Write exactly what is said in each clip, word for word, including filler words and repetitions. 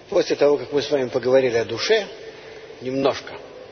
После того, как мы с вами поговорили о душе, немножко,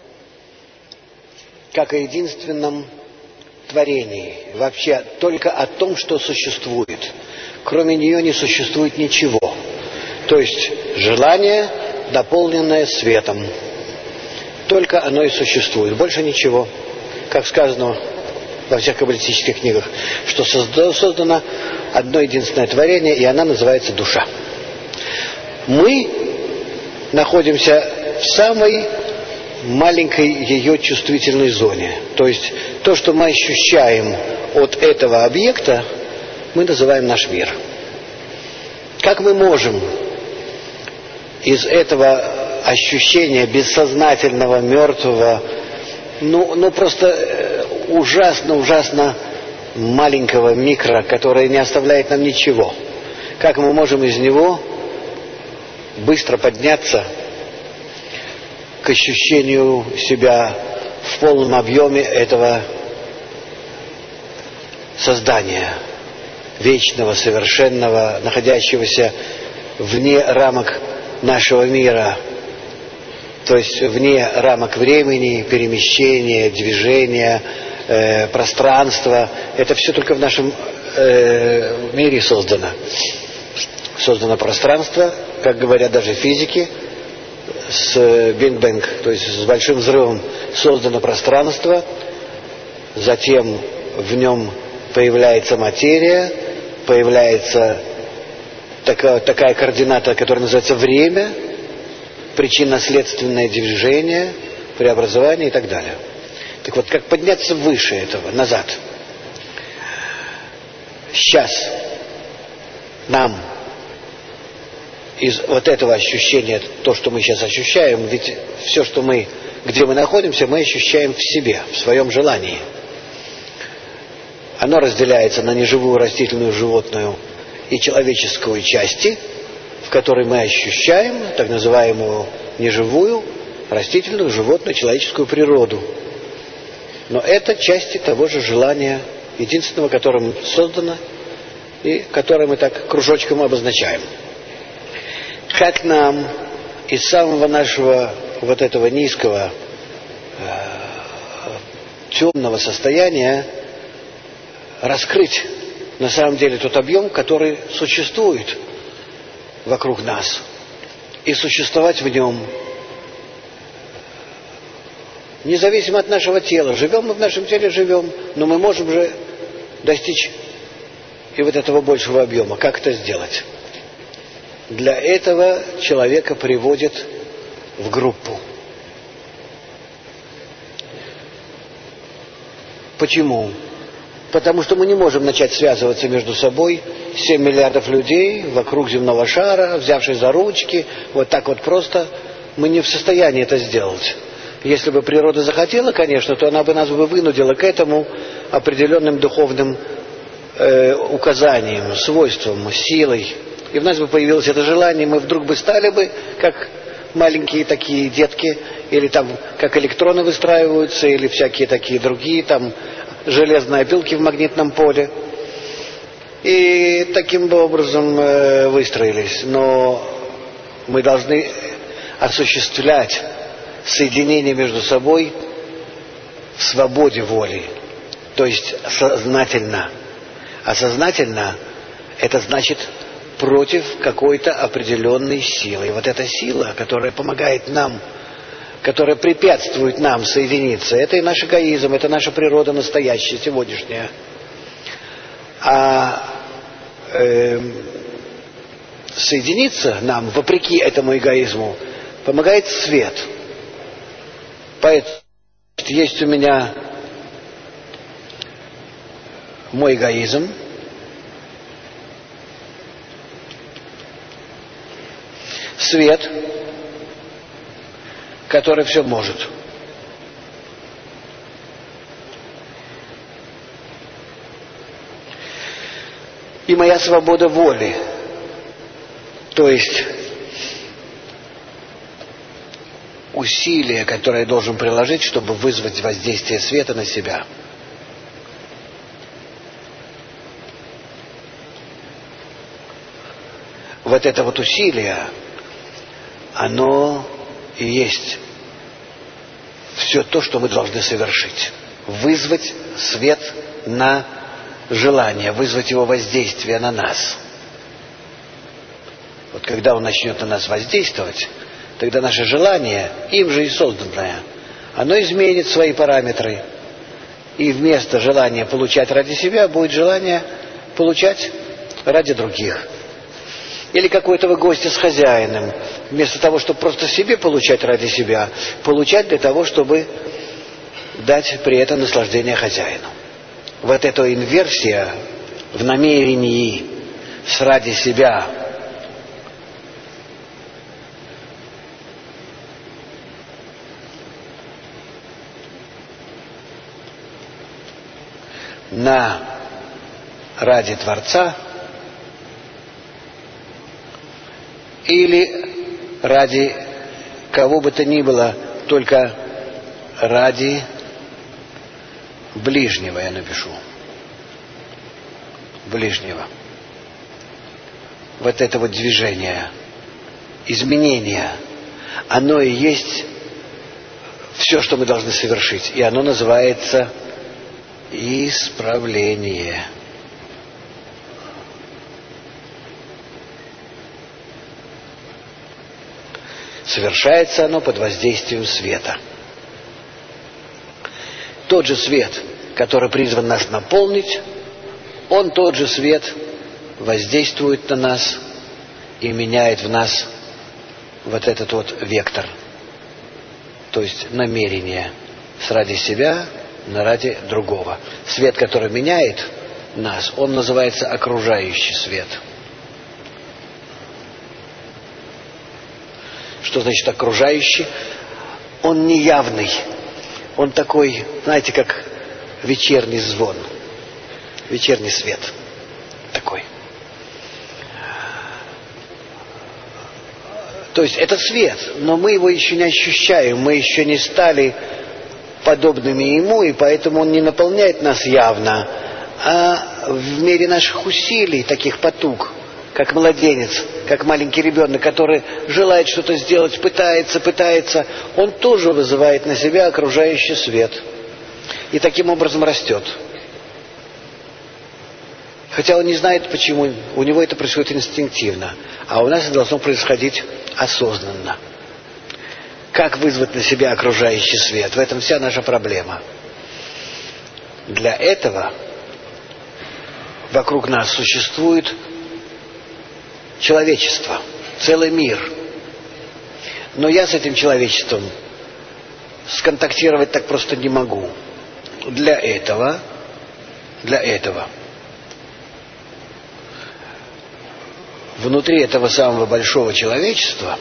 как о единственном творении, вообще только о том, что существует. Кроме нее не существует ничего. То есть желание, дополненное светом. Только оно и существует, больше ничего. Как сказано во всех каббалистических книгах, что создано одно единственное творение, и она называется душа. Мы находимся в самой маленькой ее чувствительной зоне. То есть то, что мы ощущаем от этого объекта, мы называем наш мир. Как мы можем из этого ощущения бессознательного, мертвого, ну, ну просто ужасно-ужасно маленького микро, которое не оставляет нам ничего, как мы можем из него быстро подняться к ощущению себя в полном объеме этого создания, вечного, совершенного, находящегося вне рамок нашего мира, то есть вне рамок времени, перемещения, движения, э, пространства. Это все только в нашем э, мире создано. Создано пространство, как говорят даже физики, с Big Bang, то есть с большим взрывом создано пространство, затем в нем появляется материя, появляется такая, такая координата, которая называется время, причинно-следственное движение, преобразование и так далее. Так вот, как подняться выше этого, назад? Сейчас нам из вот этого ощущения, то, что мы сейчас ощущаем, ведь все, что мы, где мы находимся, мы ощущаем в себе, в своем желании. Оно разделяется на неживую, растительную, животную и человеческую части, в которой мы ощущаем так называемую неживую, растительную, животную, человеческую природу. Но это части того же желания, единственного, которым создано, и которое мы так кружочком обозначаем. Как нам из самого нашего вот этого низкого, э, темного состояния раскрыть на самом деле тот объем, который существует вокруг нас, и существовать в нем, независимо от нашего тела. Живем мы в нашем теле, живем, но мы можем же достичь и вот этого большего объема. Как это сделать? Для этого человека приводят в группу. Почему? Потому что мы не можем начать связываться между собой, семь миллиардов людей вокруг земного шара, взявшись за ручки, вот так вот просто. Мы не в состоянии это сделать. Если бы природа захотела, конечно, то она бы нас бы вынудила к этому определенным духовным э, указанием, свойством, силой. И в нас бы появилось это желание, мы вдруг бы стали бы, как маленькие такие детки, или там, как электроны выстраиваются, или всякие такие другие, там, железные опилки в магнитном поле. И таким бы образом э, выстроились. Но мы должны осуществлять соединение между собой в свободе воли. То есть сознательно. А сознательно это значит против какой-то определенной силы. И вот эта сила, которая помогает нам, которая препятствует нам соединиться, это и наш эгоизм, это наша природа настоящая, сегодняшняя. А э, соединиться нам, вопреки этому эгоизму, помогает свет. Поэтому есть у меня мой эгоизм, свет, который все может. И моя свобода воли, то есть усилие, которое я должен приложить, чтобы вызвать воздействие света на себя. Вот это вот усилие, оно и есть все то, что мы должны совершить. Вызвать свет на желание, вызвать его воздействие на нас. Вот когда он начнет на нас воздействовать, тогда наше желание, им же и созданное, оно изменит свои параметры. И вместо желания получать ради себя будет желание получать ради других. Или какой-то вы гости с хозяином. Вместо того, чтобы просто себе получать ради себя, получать для того, чтобы дать при этом наслаждение хозяину. Вот эта инверсия в намерении с ради себя на ради Творца или ради кого бы то ни было, только ради ближнего, я напишу. Ближнего. Вот это вот движение, изменение, оно и есть все, что мы должны совершить. И оно называется исправление. Совершается оно под воздействием света. Тот же свет, который призван нас наполнить, он тот же свет воздействует на нас и меняет в нас вот этот вот вектор. То есть намерение с ради себя на ради другого. Свет, который меняет нас, он называется окружающий свет. Что значит окружающий? Он неявный. Он такой, знаете, как вечерний звон. Вечерний свет. Такой. То есть это свет, но мы его еще не ощущаем, мы еще не стали подобными ему, и поэтому он не наполняет нас явно, а в мере наших усилий, таких потуг, как младенец, как маленький ребенок, который желает что-то сделать, пытается, пытается, он тоже вызывает на себя окружающий свет. И таким образом растет. Хотя он не знает почему, у него это происходит инстинктивно, а у нас это должно происходить осознанно. Как вызвать на себя окружающий свет? В этом вся наша проблема. Для этого вокруг нас существует человечество, целый мир. Но я с этим человечеством сконтактировать так просто не могу. Для этого, для этого внутри этого самого большого человечества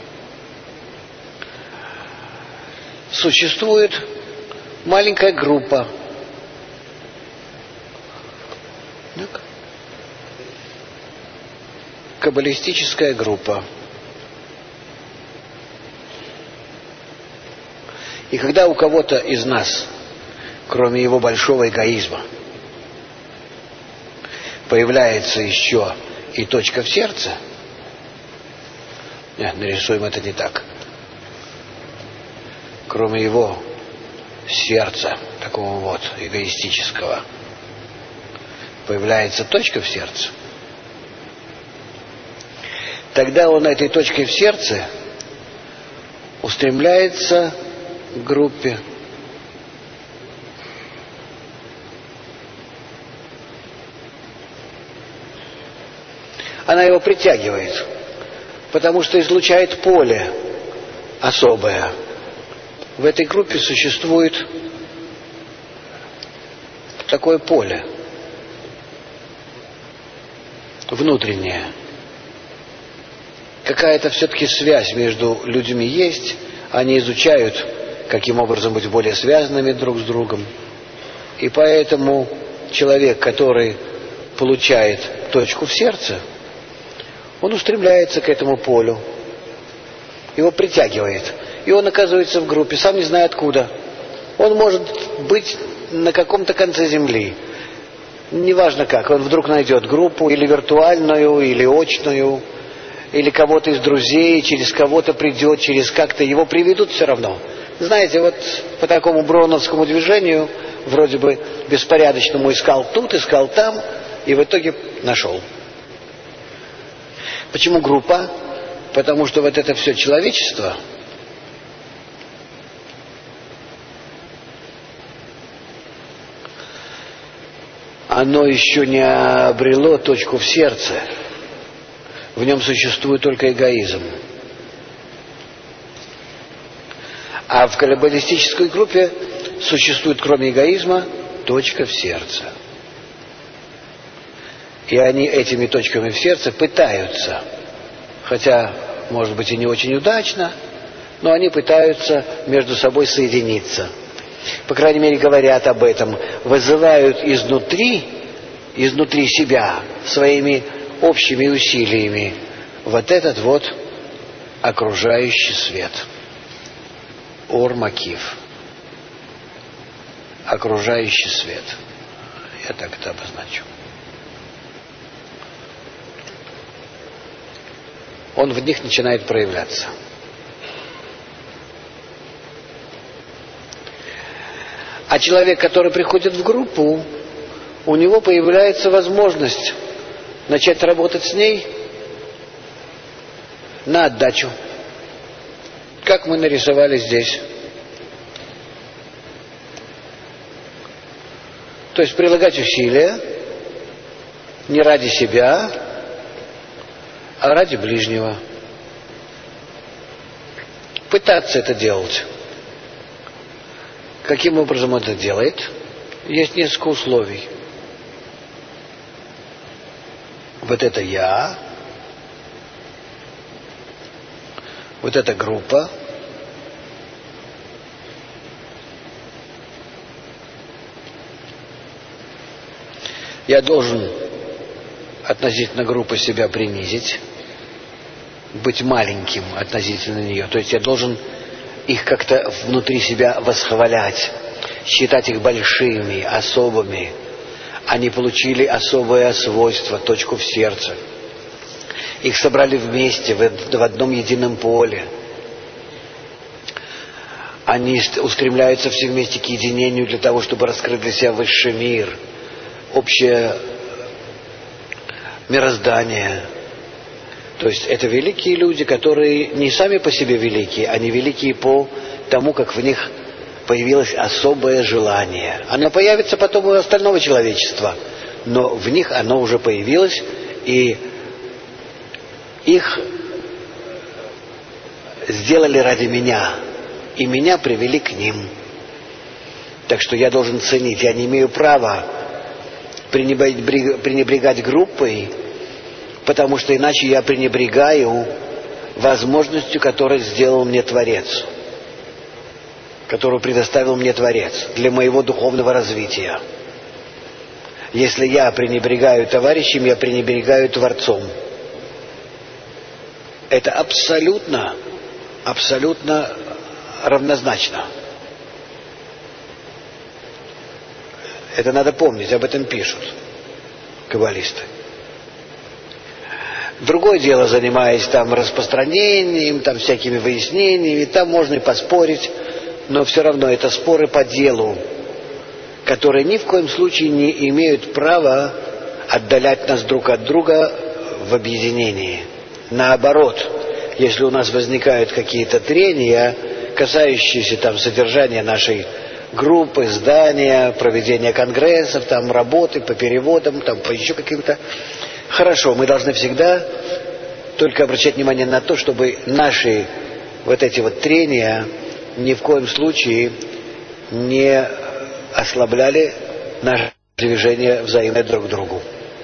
существует маленькая группа. Каббалистическая группа. И когда у кого-то из нас, кроме его большого эгоизма, появляется еще и точка в сердце, нет, нарисуем это не так, кроме его сердца, такого вот эгоистического, появляется точка в сердце, тогда он этой точкой в сердце устремляется к группе. Она его притягивает, потому что излучает поле особое. В этой группе существует такое поле внутреннее. Какая-то все-таки связь между людьми есть. Они изучают, каким образом быть более связанными друг с другом. И поэтому человек, который получает точку в сердце, он устремляется к этому полю. Его притягивает. И он оказывается в группе, сам не зная откуда. Он может быть на каком-то конце земли. Неважно как. Он вдруг найдет группу, или виртуальную, или очную. или кого-то из друзей, через кого-то придет, через как-то его приведут все равно. Знаете, вот по такому броуновскому движению, вроде бы беспорядочному, искал тут, искал там, и в итоге нашел. Почему группа? Потому что вот это все человечество, оно еще не обрело точку в сердце. В нем существует только эгоизм. А в каббалистической группе существует, кроме эгоизма, точка в сердце. И они этими точками в сердце пытаются, хотя, может быть, и не очень удачно, но они пытаются между собой соединиться. По крайней мере, говорят об этом, вызывают изнутри, изнутри себя, своими общими усилиями вот этот вот окружающий свет. Ор Макив. Окружающий свет. Я так это обозначу. Он в них начинает проявляться. А человек, который приходит в группу, у него появляется возможность начать работать с ней на отдачу. Как мы нарисовали здесь. То есть прилагать усилия не ради себя, а ради ближнего. Пытаться это делать. Каким образом он это делает? Есть несколько условий. Вот это я, вот эта группа, я должен относительно группы себя принизить, быть маленьким относительно нее. То есть я должен их как-то внутри себя восхвалять, считать их большими, особыми. Они получили особое свойство, точку в сердце. Их собрали вместе, в одном едином поле. Они устремляются все вместе к единению для того, чтобы раскрыть для себя высший мир, общее мироздание. То есть это великие люди, которые не сами по себе великие, они великие по тому, как в них появилось особое желание. Оно появится потом у остального человечества, но в них оно уже появилось, и их сделали ради меня, и меня привели к ним. Так что я должен ценить, я не имею права пренебрегать группой, потому что иначе я пренебрегаю возможностью, которую сделал мне Творец, которую предоставил мне Творец для моего духовного развития. Если я пренебрегаю товарищем, я пренебрегаю Творцом. Это абсолютно, абсолютно равнозначно. Это надо помнить, об этом пишут каббалисты. Другое дело, занимаясь там распространением, там всякими выяснениями, там можно и поспорить, но все равно это споры по делу, которые ни в коем случае не имеют права отдалять нас друг от друга в объединении. Наоборот, если у нас возникают какие-то трения, касающиеся там содержания нашей группы, здания, проведения конгрессов, там работы по переводам, там по еще каким-то... Хорошо, мы должны всегда только обращать внимание на то, чтобы наши вот эти вот трения ни в коем случае не ослабляли наше движение взаимное друг к другу.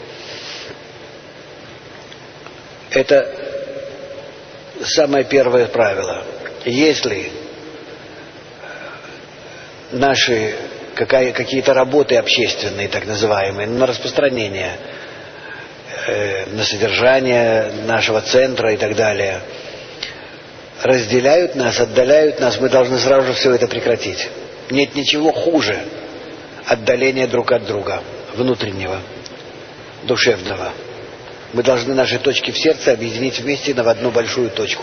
Это самое первое правило. Если наши какая, какие-то работы общественные, так называемые, на распространение, э, на содержание нашего центра и так далее, разделяют нас, отдаляют нас, мы должны сразу же все это прекратить. Нет ничего хуже отдаления друг от друга, внутреннего, душевного. Мы должны наши точки в сердце объединить вместе в одну большую точку.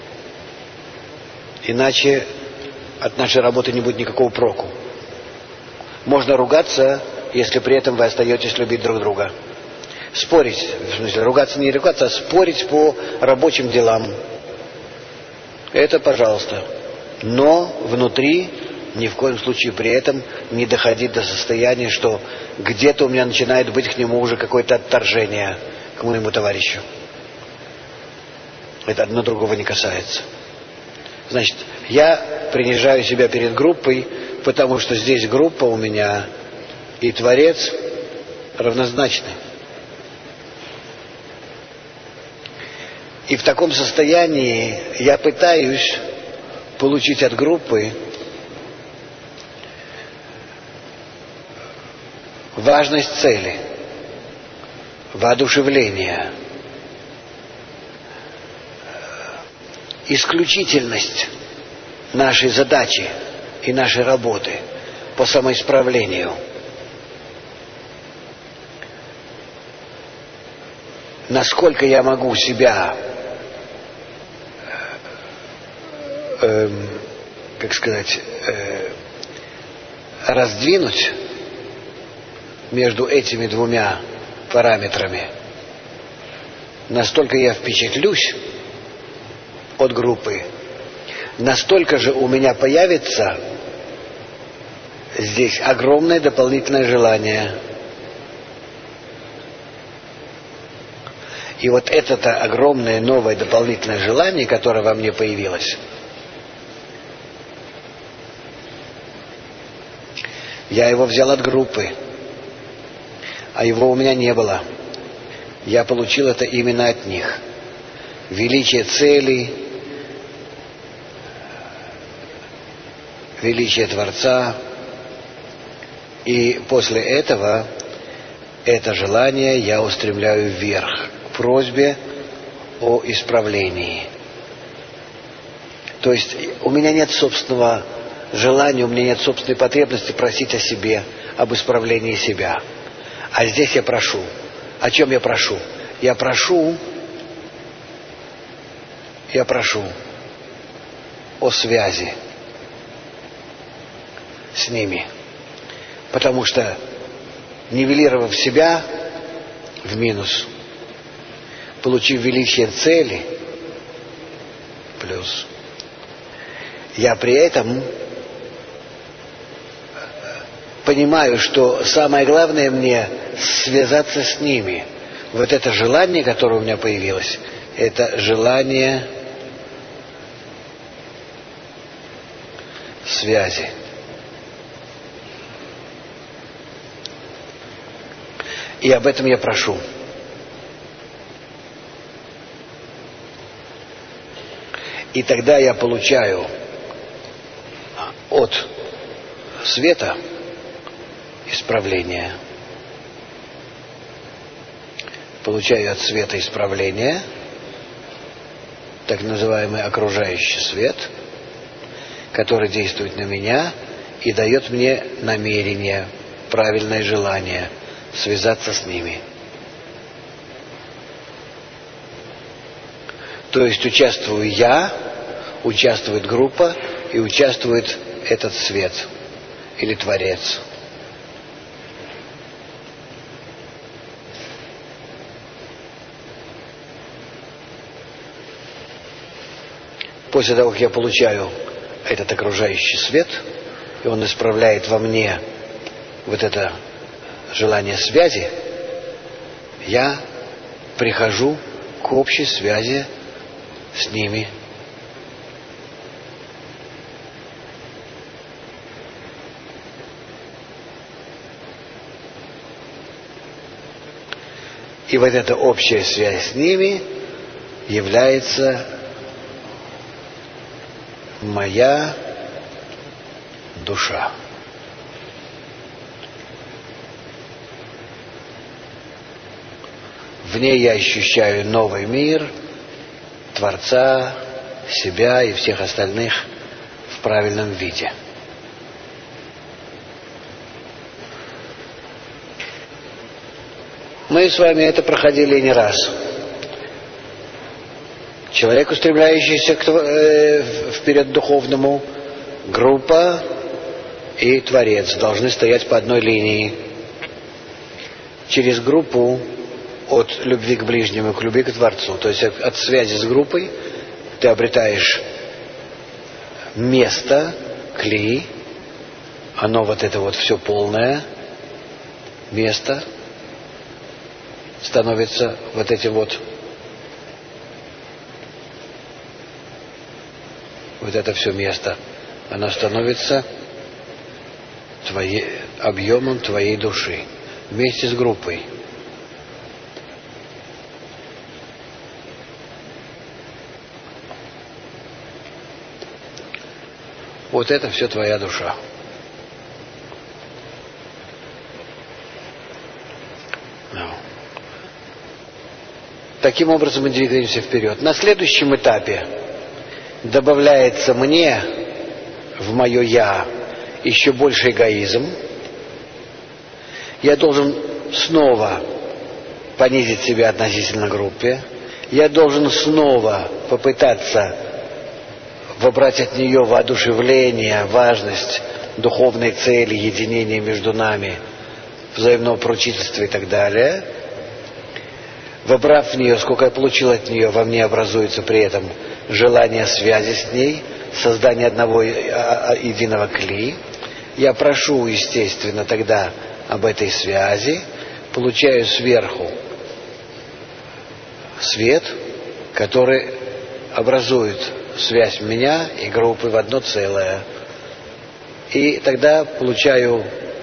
Иначе от нашей работы не будет никакого проку. Можно ругаться, если при этом вы остаетесь любить друг друга. Спорить, в смысле, ругаться не ругаться, а спорить по рабочим делам. Это пожалуйста. Но внутри ни в коем случае при этом не доходить до состояния, что где-то у меня начинает быть к нему уже какое-то отторжение, к моему товарищу. Это одно другого не касается. Значит, я принижаю себя перед группой, потому что здесь группа у меня и Творец равнозначны. И в таком состоянии я пытаюсь получить от группы важность цели, воодушевление, исключительность нашей задачи и нашей работы по самоисправлению. Насколько я могу себя, э, как сказать, э, раздвинуть между этими двумя параметрами, настолько я впечатлюсь от группы, настолько же у меня появится здесь огромное дополнительное желание. И вот это огромное новое дополнительное желание, которое во мне появилось, я его взял от группы, а его у меня не было. Я получил это именно от них. Величие целей, величие Творца. И после этого это желание я устремляю вверх, к просьбе о исправлении. То есть у меня нет собственного желания, у меня нет собственной потребности просить о себе, об исправлении себя. А здесь я прошу. О чем я прошу? Я прошу, я прошу о связи с ними. Потому что, нивелировав себя в минус, получив величие цели плюс, я при этом понимаю, что самое главное мне связаться с ними. Вот это желание, которое у меня появилось, это желание связи. И об этом я прошу. И тогда я получаю от света исправление. Получаю от света исправление, так называемый окружающий свет, который действует на меня и дает мне намерение, правильное желание связаться с ними. То есть участвую я, участвует группа и участвует этот свет или Творец. После того, как я получаю этот окружающий свет, и он исправляет во мне вот это желание связи, я прихожу к общей связи с ними. И вот эта общая связь с ними является моя душа. В ней я ощущаю новый мир, Творца, себя и всех остальных в правильном виде. Мы с вами это проходили не раз. Человек, устремляющийся к, э, вперед духовному, группа и Творец должны стоять по одной линии. Через группу от любви к ближнему к любви к Творцу, то есть от связи с группой ты обретаешь место, кли, оно вот это вот все полное место становится вот этим вот, вот это все место, оно становится твоей, объемом твоей души вместе с группой. Вот это все твоя душа. Таким образом мы двигаемся вперед. На следующем этапе добавляется мне, в мое «я», еще больше эгоизм. Я должен снова понизить себя относительно группе. Я должен снова попытаться вобрать от нее воодушевление, важность духовной цели, единения между нами, взаимного поручительства и так далее. Вобрав в нее, сколько я получил от нее, во мне образуется при этом желание связи с ней, создание одного единого кли. Я прошу, естественно, тогда об этой связи, получаю сверху свет, который образует связь меня и группы в одно целое. И тогда получаю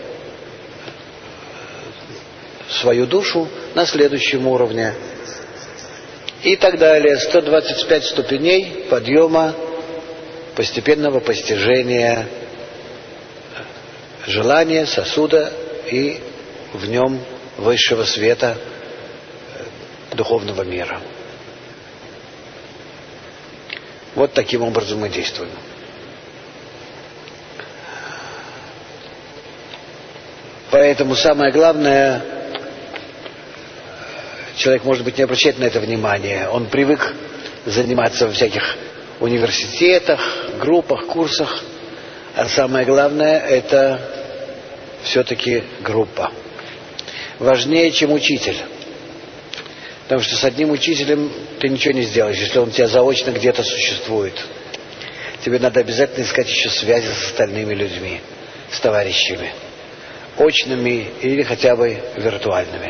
свою душу на следующем уровне. И так далее. сто двадцать пять ступеней подъема, постепенного постижения желания, сосуда и в нем высшего света духовного мира. Вот таким образом мы действуем. Поэтому самое главное, человек, может быть, не обращает на это внимания. Он привык заниматься во всяких университетах, группах, курсах. А самое главное, это все-таки группа. Важнее, чем учитель. Потому что с одним учителем ты ничего не сделаешь, если он у тебя заочно где-то существует. Тебе надо обязательно искать еще связи с остальными людьми, с товарищами. Очными или хотя бы виртуальными.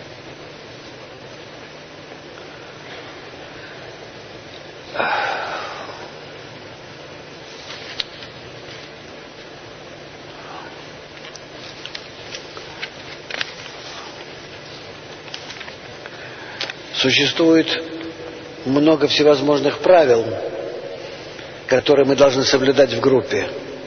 Существует много всевозможных правил, которые мы должны соблюдать в группе.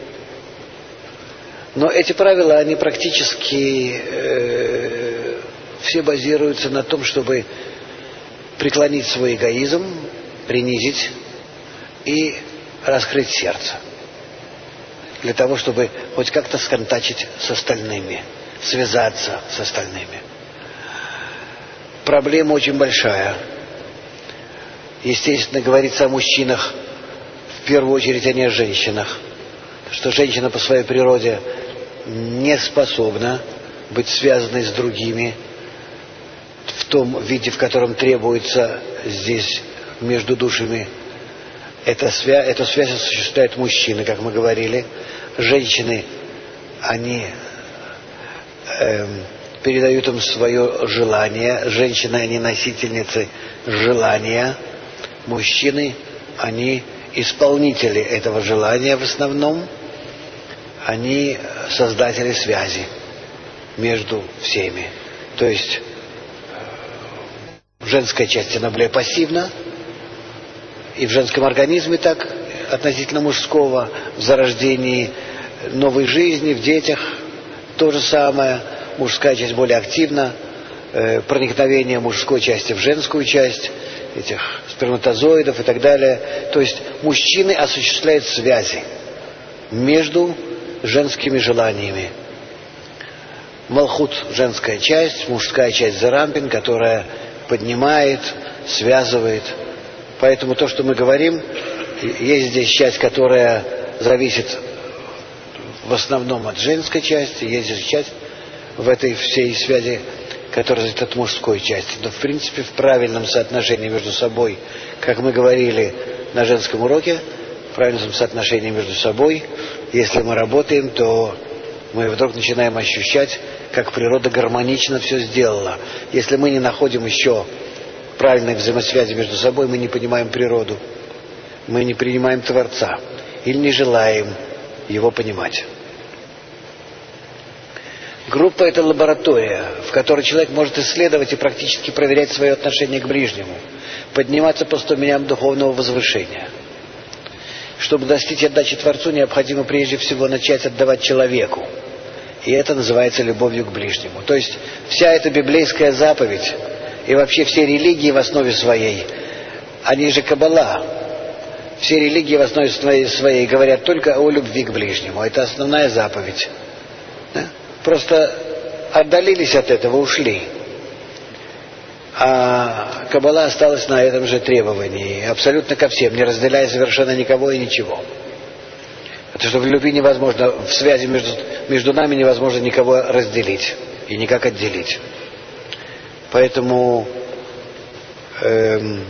Но эти правила, они практически э, все базируются на том, чтобы преклонить свой эгоизм, принизить и раскрыть сердце. Для того, чтобы хоть как-то сконтачить с остальными, связаться с остальными. Проблема очень большая. Естественно, говорится о мужчинах, в первую очередь, а не о женщинах. Что женщина по своей природе не способна быть связанной с другими в том виде, в котором требуется здесь между душами. Эта связь, эту связь осуществляют мужчины, как мы говорили. Женщины, они эм, передают им свое желание. Женщины, они носительницы желания. Мужчины, они исполнители этого желания в основном. Они создатели связи между всеми. То есть женская часть, она более пассивна. И в женском организме так, относительно мужского, в зарождении новой жизни, в детях то же самое. Мужская часть более активна, э, проникновение мужской части в женскую часть, этих сперматозоидов и так далее. То есть мужчины осуществляют связи между женскими желаниями. Малхут – женская часть, мужская часть – Зеранпин, которая поднимает, связывает. Поэтому то, что мы говорим, есть здесь часть, которая зависит в основном от женской части, есть здесь часть в этой всей связи, которая зависит от мужской части. Но в принципе в правильном соотношении между собой, как мы говорили на женском уроке, в правильном соотношении между собой, если мы работаем, то мы вдруг начинаем ощущать, как природа гармонично все сделала. Если мы не находим еще правильной взаимосвязи между собой, мы не понимаем природу, мы не принимаем Творца или не желаем его понимать. Группа – это лаборатория, в которой человек может исследовать и практически проверять свое отношение к ближнему, подниматься по ступеням духовного возвышения. Чтобы достичь отдачи Творцу, необходимо прежде всего начать отдавать человеку. И это называется любовью к ближнему. То есть вся эта библейская заповедь и вообще все религии в основе своей, они же Каббала. Все религии в основе своей говорят только о любви к ближнему. Это основная заповедь. Да? Просто отдалились от этого, ушли. А Каббала осталась на этом же требовании, абсолютно ко всем, не разделяя совершенно никого и ничего. Потому что в любви невозможно, в связи между, между нами невозможно никого разделить и никак отделить. Поэтому эм,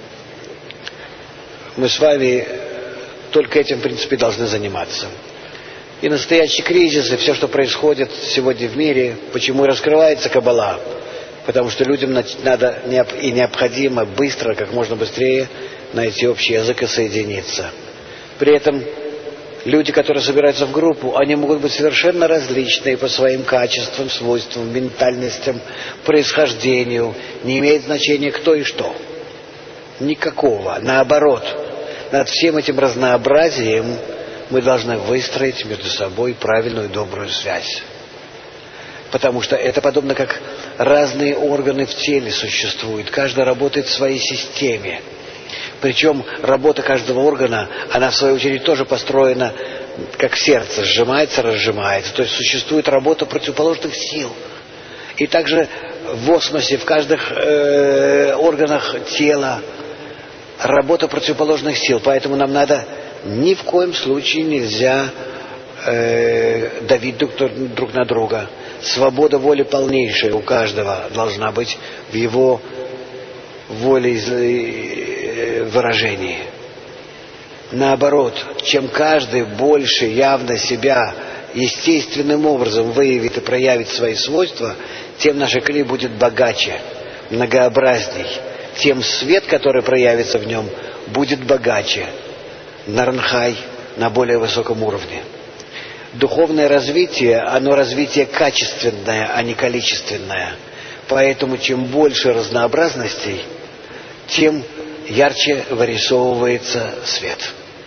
мы с вами только этим, в принципе, должны заниматься. И настоящий кризис, и все, что происходит сегодня в мире, почему и раскрывается Каббала, потому что людям надо и необходимо быстро, как можно быстрее найти общий язык и соединиться. При этом люди, которые собираются в группу, они могут быть совершенно различные по своим качествам, свойствам, ментальностям, происхождению. Не имеет значения кто и что. Никакого. Наоборот, над всем этим разнообразием мы должны выстроить между собой правильную добрую связь. Потому что это подобно как разные органы в теле существуют. Каждый работает в своей системе. Причем работа каждого органа, она в свою очередь тоже построена, как сердце, сжимается, разжимается. То есть существует работа противоположных сил. И также в осмосе, в каждых э, органах тела работа противоположных сил. Поэтому нам надо, ни в коем случае нельзя э, давить друг, друг на друга. Свобода воли полнейшая у каждого должна быть в его воле выражении. Наоборот, чем каждый больше явно себя естественным образом выявит и проявит свои свойства, тем наша кли будет богаче, многообразней. Тем свет, который проявится в нем, будет богаче. Наранхай на более высоком уровне. Духовное развитие, оно развитие качественное, а не количественное. Поэтому чем больше разнообразностей, тем ярче вырисовывается свет.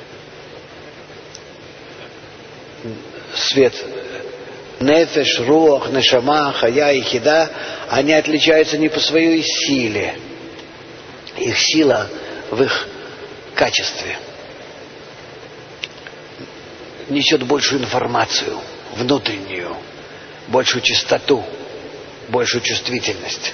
Свет нефеш, руах, нешама, хая и хида, они отличаются не по своей силе. Их сила в их качестве. Несет большую информацию, внутреннюю, большую чистоту, большую чувствительность.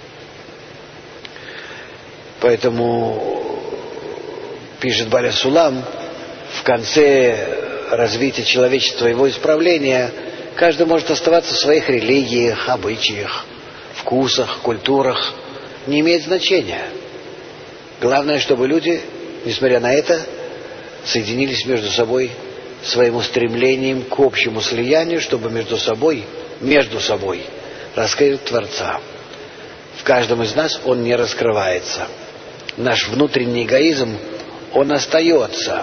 Поэтому, пишет Баля Сулам, в конце развития человечества, его исправления, каждый может оставаться в своих религиях, обычаях, вкусах, культурах. Не имеет значения. Главное, чтобы люди, несмотря на это, соединились между собой своим устремлением к общему слиянию, чтобы между собой, между собой раскрыть Творца. В каждом из нас он не раскрывается. Наш внутренний эгоизм, он остается.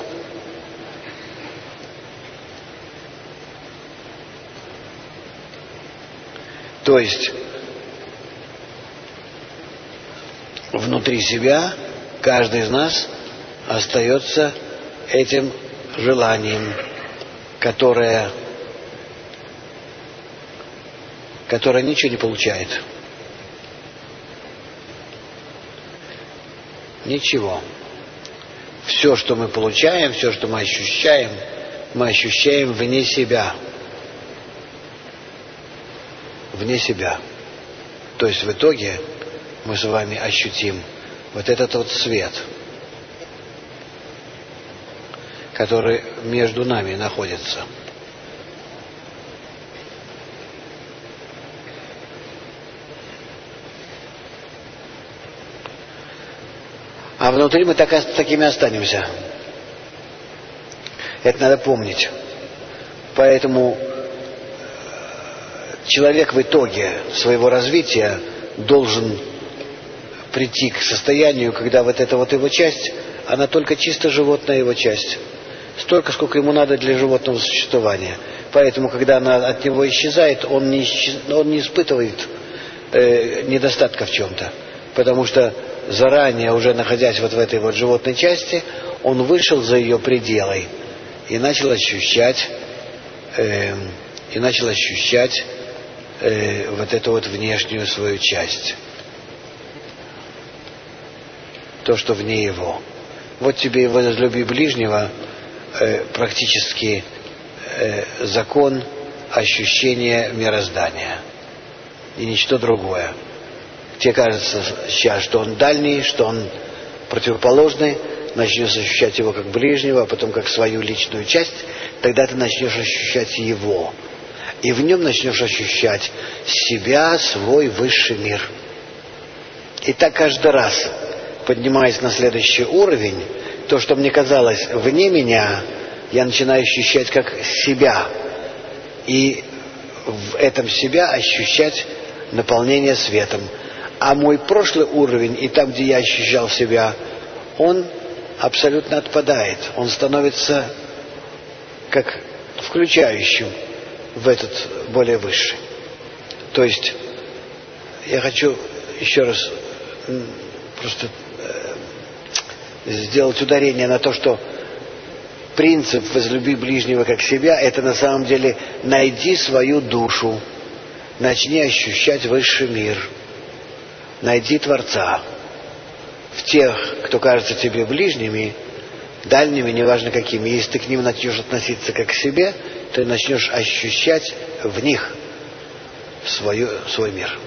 То есть внутри себя каждый из нас остается этим желанием, которое, которое ничего не получает. Ничего. Все, что мы получаем, все, что мы ощущаем, мы ощущаем вне себя. вне себя. То есть в итоге мы с вами ощутим вот этот вот свет, который между нами находится. А внутри мы так, такими останемся. Это надо помнить. Поэтому человек в итоге своего развития должен прийти к состоянию, когда вот эта вот его часть, она только чисто животная его часть. Столько, сколько ему надо для животного существования. Поэтому, когда она от него исчезает, он не, исчез... он не испытывает э, недостатка в чем-то. Потому что заранее, уже находясь вот в этой вот животной части, он вышел за ее пределы и начал ощущать, э, и начал ощущать э, вот эту вот внешнюю свою часть. То, что вне его. Вот тебе и возлюби ближнего э, практически э, закон ощущения мироздания. И ничто другое. Тебе кажется сейчас, что он дальний, что он противоположный, начнешь ощущать его как ближнего, а потом как свою личную часть, тогда ты начнешь ощущать его. И в нем начнешь ощущать себя, свой высший мир. И так каждый раз, поднимаясь на следующий уровень, то, что мне казалось вне меня, я начинаю ощущать как себя. И в этом себя ощущать наполнение светом. А мой прошлый уровень, и там, где я ощущал себя, он абсолютно отпадает. Он становится как включающим в этот более высший. То есть, я хочу еще раз просто сделать ударение на то, что принцип «возлюби ближнего как себя» — это на самом деле найди свою душу, начни ощущать высший мир, найди Творца. В тех, кто кажется тебе ближними, дальними, неважно какими, если ты к ним начнешь относиться как к себе, ты начнешь ощущать в них свою, свой мир.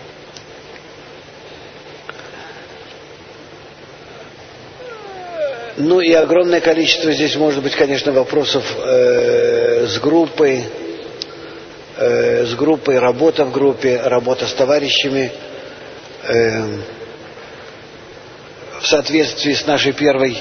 Ну и огромное количество здесь может быть, конечно, вопросов э, с группой, э, с группой, работа в группе, работа с товарищами, э, в соответствии с нашей первой,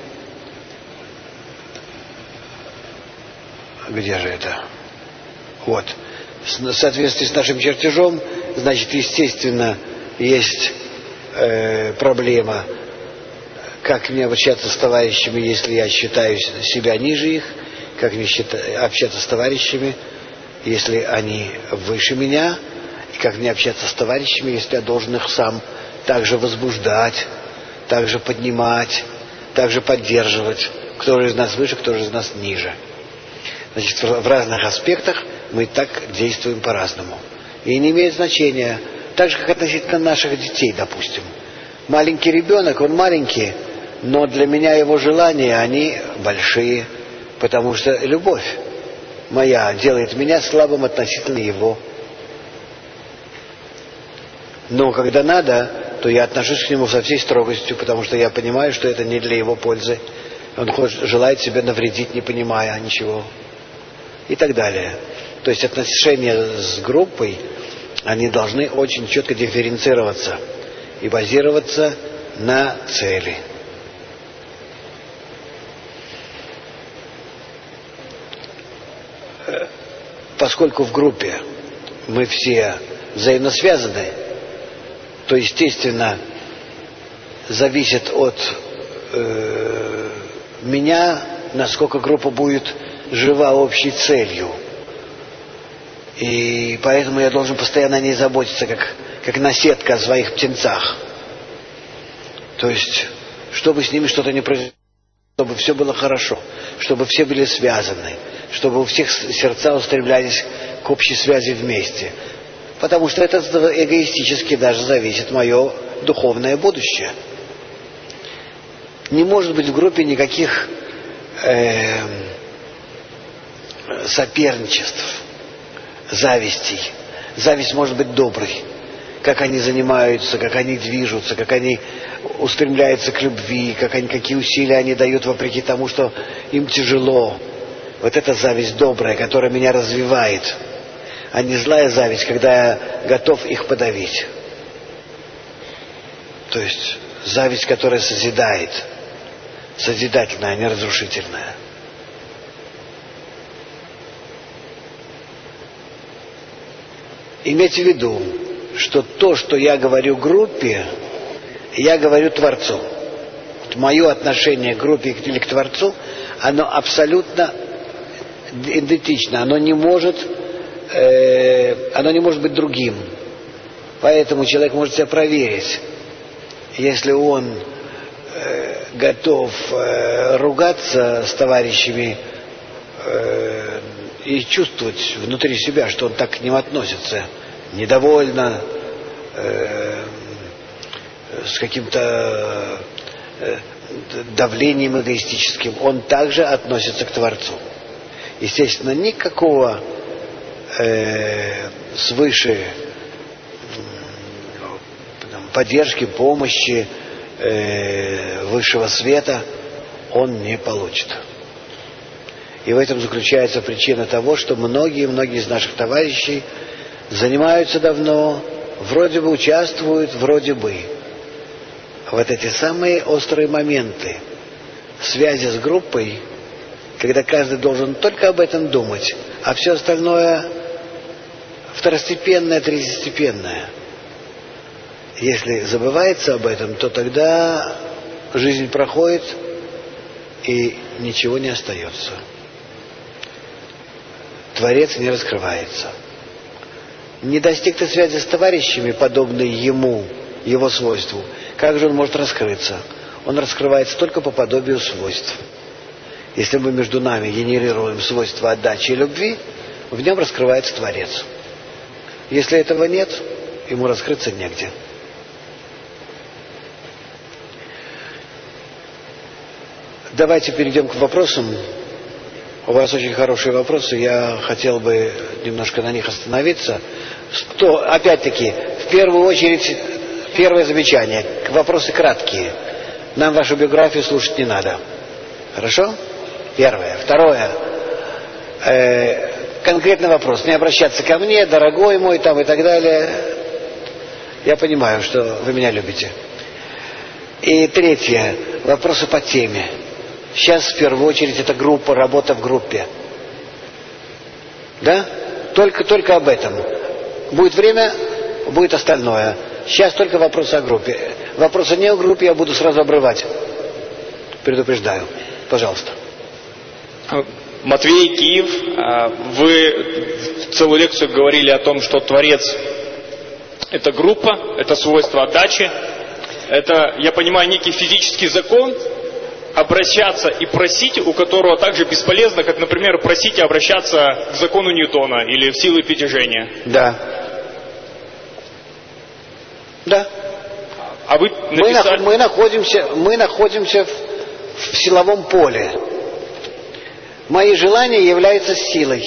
где же это? Вот, в соответствии с нашим чертежом, значит, естественно, есть э, проблема. Как мне общаться с товарищами, если я считаю себя ниже их? Как мне общаться с товарищами, если они выше меня? И как мне общаться с товарищами, если я должен их сам также возбуждать, также поднимать, также поддерживать? Кто же из нас выше, кто же из нас ниже? Значит, в разных аспектах мы так действуем по-разному. И не имеет значения, так же, как относительно наших детей, допустим. Маленький ребенок, он маленький, но для меня его желания, они большие, потому что любовь моя делает меня слабым относительно его. Но когда надо, то я отношусь к нему со всей строгостью, потому что я понимаю, что это не для его пользы. Он хочет, желает себе навредить, не понимая ничего. И так далее. То есть отношения с группой, они должны очень четко дифференцироваться и базироваться на цели. Поскольку в группе мы все взаимно связаны, то, естественно, зависит от э, меня, насколько группа будет жива общей целью. И поэтому я должен постоянно о ней заботиться, как, как наседка о своих птенцах. То есть, чтобы с ними что-то не произошло, чтобы все было хорошо, чтобы все были связаны, чтобы у всех сердца устремлялись к общей связи вместе. Потому что это эгоистически даже зависит мое духовное будущее. Не может быть в группе никаких э, соперничеств, завистей. Зависть может быть доброй. Как они занимаются, как они движутся, как они устремляются к любви, как они, какие усилия они дают вопреки тому, что им тяжело. Вот это зависть добрая, которая меня развивает. А не злая зависть, когда я готов их подавить. То есть зависть, которая созидает. Созидательная, а не разрушительная. Имейте в виду, что то, что я говорю группе, я говорю Творцу. Вот мое отношение к группе или к Творцу, оно абсолютно идентично. Оно не может, э, оно не может быть другим. Поэтому человек может себя проверить. Если он э, готов э, ругаться с товарищами э, и чувствовать внутри себя, что он так к ним относится, недовольно, э, с каким-то э, давлением эгоистическим, он также относится к Творцу. Естественно, никакого э, свыше поддержки, помощи э, высшего света он не получит. И в этом заключается причина того, что многие-многие из наших товарищей занимаются давно, вроде бы участвуют, вроде бы. Вот эти самые острые моменты связи с группой, когда каждый должен только об этом думать, а все остальное второстепенное, третьестепенное. Если забывается об этом, то тогда жизнь проходит и ничего не остается. Творец не раскрывается. Не достиг ты связи с товарищами, подобной ему, его свойству. Как же он может раскрыться? Он раскрывается только по подобию свойств. Если мы между нами генерируем свойства отдачи и любви, в нем раскрывается Творец. Если этого нет, ему раскрыться негде. Давайте перейдем к вопросам. У вас очень хорошие вопросы, я хотел бы немножко на них остановиться. Что, опять-таки, в первую очередь, первое замечание, вопросы краткие. Нам вашу биографию слушать не надо. Хорошо? Первое. Второе. Э, конкретный вопрос. Не обращаться ко мне, дорогой мой, там и так далее. Я понимаю, что вы меня любите. И третье. Вопросы по теме. Сейчас в первую очередь это группа, работа в группе. Да? Только, только об этом. Будет время, будет остальное. Сейчас только вопросы о группе. Вопросы не о группе, я буду сразу обрывать. Предупреждаю. Пожалуйста. Матвей, Киев. Вы целую лекцию говорили о том, что Творец — это группа, это свойство отдачи. Это, я понимаю, некий физический закон, обращаться и просить, у которого так же бесполезно, как, например, просить и обращаться к закону Ньютона или в силы притяжения. Да. Да. А вы написали... мы, мы находимся, мы находимся в, в силовом поле. Мои желания являются силой.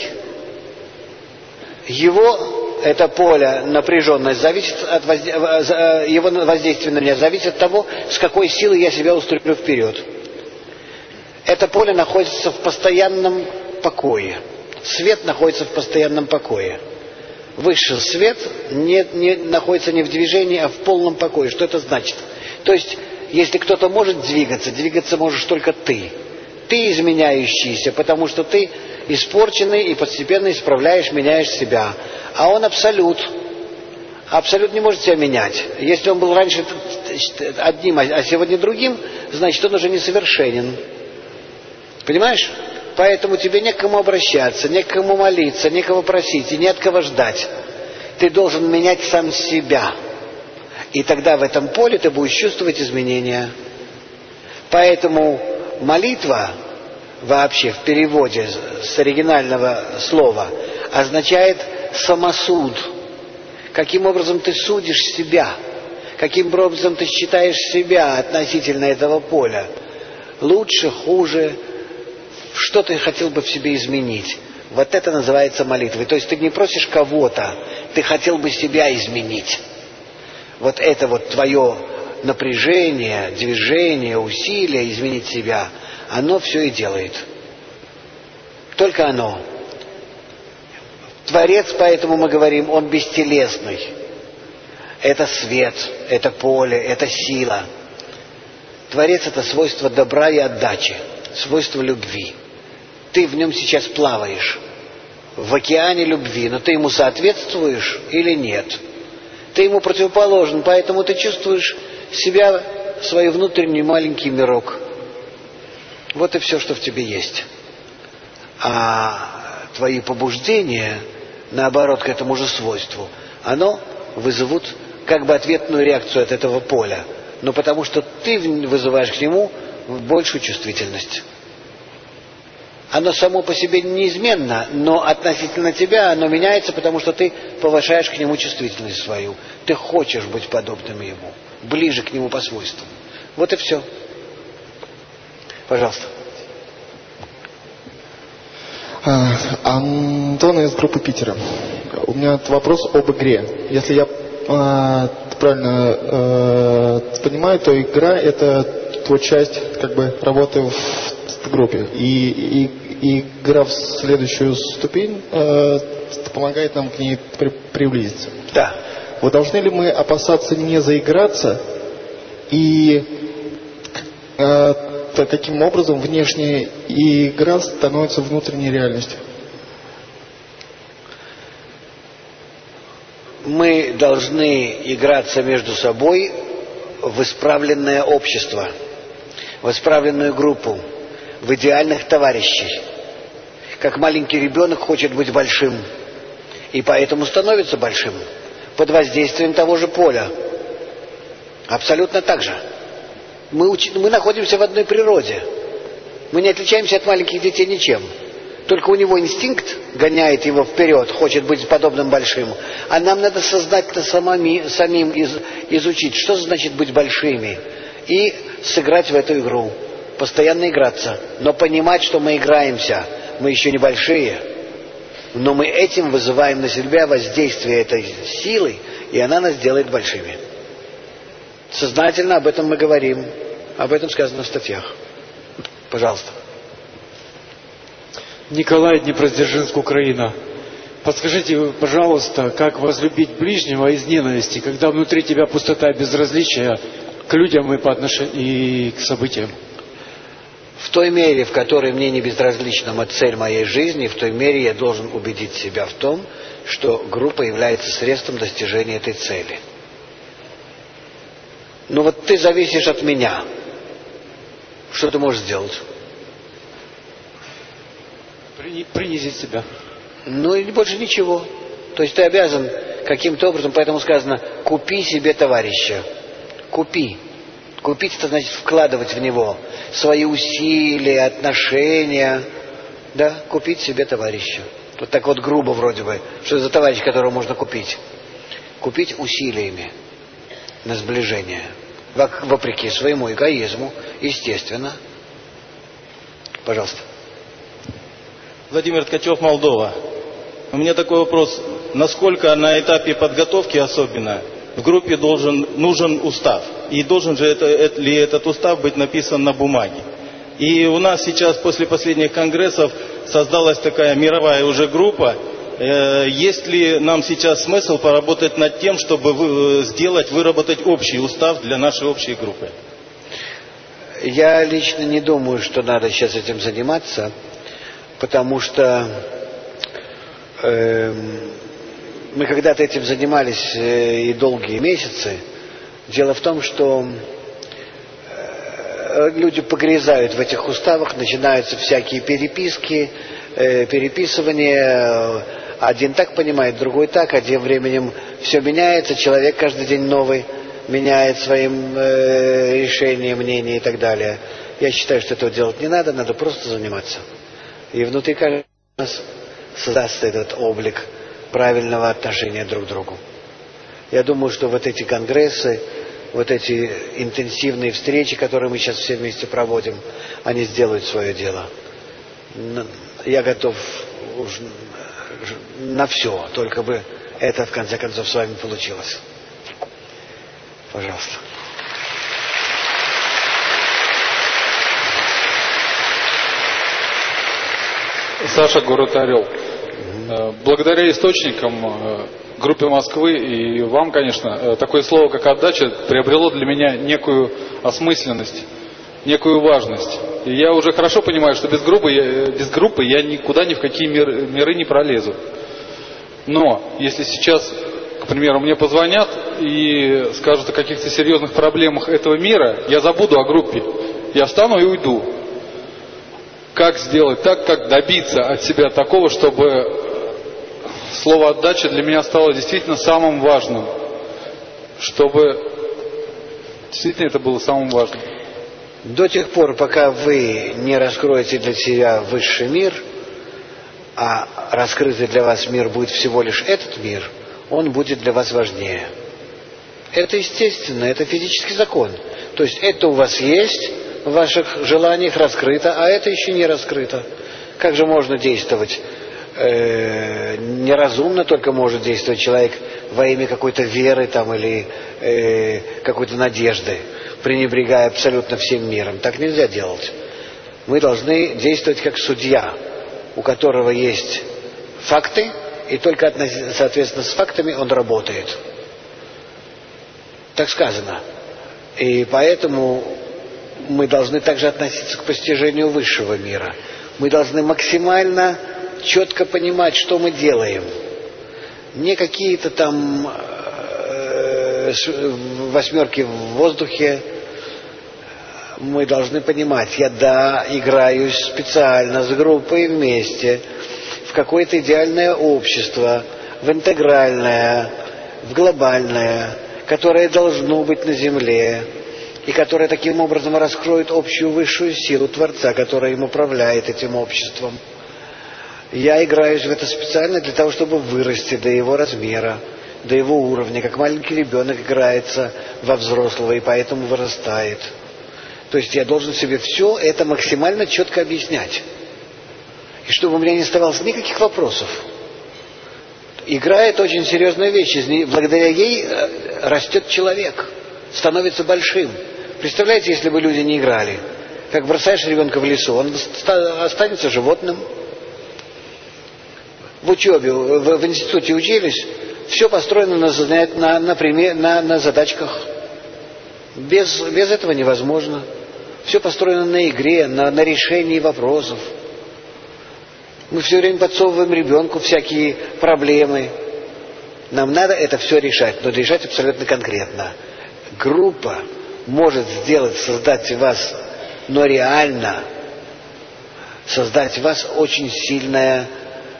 Его, это поле, напряженность, зависит от возде... его воздействие на меня зависит от того, с какой силой я себя устремлю вперед. Это поле находится в постоянном покое. Свет находится в постоянном покое. Высший свет не, не, находится не в движении, а в полном покое. Что это значит? То есть, если кто-то может двигаться, двигаться можешь только ты. Ты изменяющийся, потому что ты испорченный и постепенно исправляешь, меняешь себя. А он абсолют. Абсолют не может себя менять. Если он был раньше одним, а сегодня другим, значит, он уже несовершенен. Понимаешь? Поэтому тебе не к кому обращаться, не к кому молиться, некого просить и не от кого ждать. Ты должен менять сам себя. И тогда в этом поле ты будешь чувствовать изменения. Поэтому молитва вообще в переводе с оригинального слова означает самосуд. Каким образом ты судишь себя? Каким образом ты считаешь себя относительно этого поля? Лучше, хуже? Что ты хотел бы в себе изменить? Вот это называется молитвой. То есть ты не просишь кого-то, ты хотел бы себя изменить. Вот это вот твое напряжение, движение, усилие изменить себя, оно все и делает. Только оно. Творец, поэтому мы говорим, он бестелесный. Это свет, это поле, это сила. Творец — это свойство добра и отдачи, свойство любви. Ты в нем сейчас плаваешь, в океане любви, но ты ему соответствуешь или нет? Ты ему противоположен, поэтому ты чувствуешь себя, свой внутренний маленький мирок. Вот и все, что в тебе есть. А твои побуждения, наоборот, к этому же свойству, оно вызовут как бы ответную реакцию от этого поля. Но потому что ты вызываешь к нему большую чувствительность. Оно само по себе неизменно, но относительно тебя оно меняется, потому что ты повышаешь к нему чувствительность свою. Ты хочешь быть подобным ему, ближе к нему по свойствам. Вот и все. Пожалуйста. Антон из группы Питера. У меня вопрос об игре. Если я э, правильно э, понимаю, то игра — это твоя часть как бы работы в, в группе. И, и, и игра в следующую ступень э, помогает нам к ней при, приблизиться. Да. Вот должны ли мы опасаться не заиграться и э, каким образом внешняя игра становится внутренней реальностью? Мы должны играться между собой в исправленное общество, в исправленную группу, в идеальных товарищей. Как маленький ребенок хочет быть большим, и поэтому становится большим под воздействием того же поля. Абсолютно так же. Мы, уч... мы находимся в одной природе. Мы не отличаемся от маленьких детей ничем. Только у него инстинкт гоняет его вперед, хочет быть подобным большим. А нам надо сознательно самими, самим из, изучить, что значит быть большими. И сыграть в эту игру. Постоянно играться. Но понимать, что мы играемся. Мы еще не большие. Но мы этим вызываем на себя воздействие этой силы, и она нас делает большими. Сознательно об этом мы говорим. Об этом сказано в статьях. Пожалуйста. Николай, Днепродзержинск, Украина. Подскажите, пожалуйста, как возлюбить ближнего из ненависти, когда внутри тебя пустота безразличия к людям и по отношению и к событиям? В той мере, в которой мне не безразлична цель моей жизни, в той мере я должен убедить себя в том, что группа является средством достижения этой цели. Ну вот ты зависишь от меня. Что ты можешь сделать? Принизить себя. Ну и больше ничего. То есть ты обязан каким-то образом, поэтому сказано, купи себе товарища. Купи. Купить — это значит вкладывать в него свои усилия, отношения. Да, купить себе товарища. Вот так вот грубо вроде бы. Что за товарищ, которого можно купить? Купить усилиями на сближение. Вопреки своему эгоизму, естественно. Пожалуйста. Владимир Ткачев, Молдова. У меня такой вопрос. Насколько на этапе подготовки особенно в группе должен, нужен устав? И должен же это, ли этот устав быть написан на бумаге? И у нас сейчас после последних конгрессов создалась такая мировая уже группа. Э, есть ли нам сейчас смысл поработать над тем, чтобы вы, сделать, выработать общий устав для нашей общей группы? Я лично не думаю, что надо сейчас этим заниматься. Потому что э, мы когда-то этим занимались э, и долгие месяцы. Дело в том, что э, люди погрязают в этих уставах, начинаются всякие переписки, э, переписывания. Один так понимает, другой так, а тем временем все меняется, человек каждый день новый меняет своим э, решением, мнение и так далее. Я считаю, что этого делать не надо, надо просто заниматься. И внутри каждого из нас создастся этот облик правильного отношения друг к другу. Я думаю, что вот эти конгрессы, вот эти интенсивные встречи, которые мы сейчас все вместе проводим, они сделают свое дело. Я готов уж на все, только бы это в конце концов с вами получилось. Пожалуйста. Саша, город Орел. Благодаря источникам, группе Москвы и вам, конечно, такое слово, как отдача, приобрело для меня некую осмысленность, некую важность. И я уже хорошо понимаю, что без группы я, без группы я никуда ни в какие миры, миры не пролезу. Но если сейчас, к примеру, мне позвонят и скажут о каких-то серьезных проблемах этого мира, я забуду о группе. Я встану и уйду. Как сделать так, как добиться от себя такого, чтобы слово «отдача» для меня стало действительно самым важным, чтобы действительно это было самым важным. До тех пор, пока вы не раскроете для себя высший мир, а раскрытый для вас мир будет всего лишь этот мир, он будет для вас важнее. Это естественно, это физический закон. То есть это у вас есть, в ваших желаниях раскрыто, а это еще не раскрыто. Как же можно действовать? Э, неразумно только может действовать человек во имя какой-то веры там, или э, какой-то надежды, пренебрегая абсолютно всем миром. Так нельзя делать. Мы должны действовать как судья, у которого есть факты, и только соответственно с фактами он работает. Так сказано. И поэтому мы должны также относиться к постижению высшего мира. Мы должны максимально четко понимать, что мы делаем. Не какие-то там э, восьмерки в воздухе. Мы должны понимать, я да, играюсь специально с группой вместе в какое-то идеальное общество, в интегральное, в глобальное, которое должно быть на земле, и которое таким образом раскроет общую высшую силу Творца, которая им управляет этим обществом. Я играюсь в это специально для того, чтобы вырасти до его размера, до его уровня, как маленький ребенок играется во взрослого и поэтому вырастает. То есть я должен себе все это максимально четко объяснять. И чтобы у меня не оставалось никаких вопросов. Игра — это очень серьезная вещь. Благодаря ей растет человек, становится большим. Представляете, если бы люди не играли? Как бросаешь ребенка в лесу, он останется животным. В учебе, в, в институте учились, все построено на, на, на, на, на задачках. Без, без этого невозможно. Все построено на игре, на, на решении вопросов. Мы все время подсовываем ребенку всякие проблемы. Нам надо это все решать, но решать абсолютно конкретно. Группа может сделать, создать в вас, но реально создать в вас очень сильное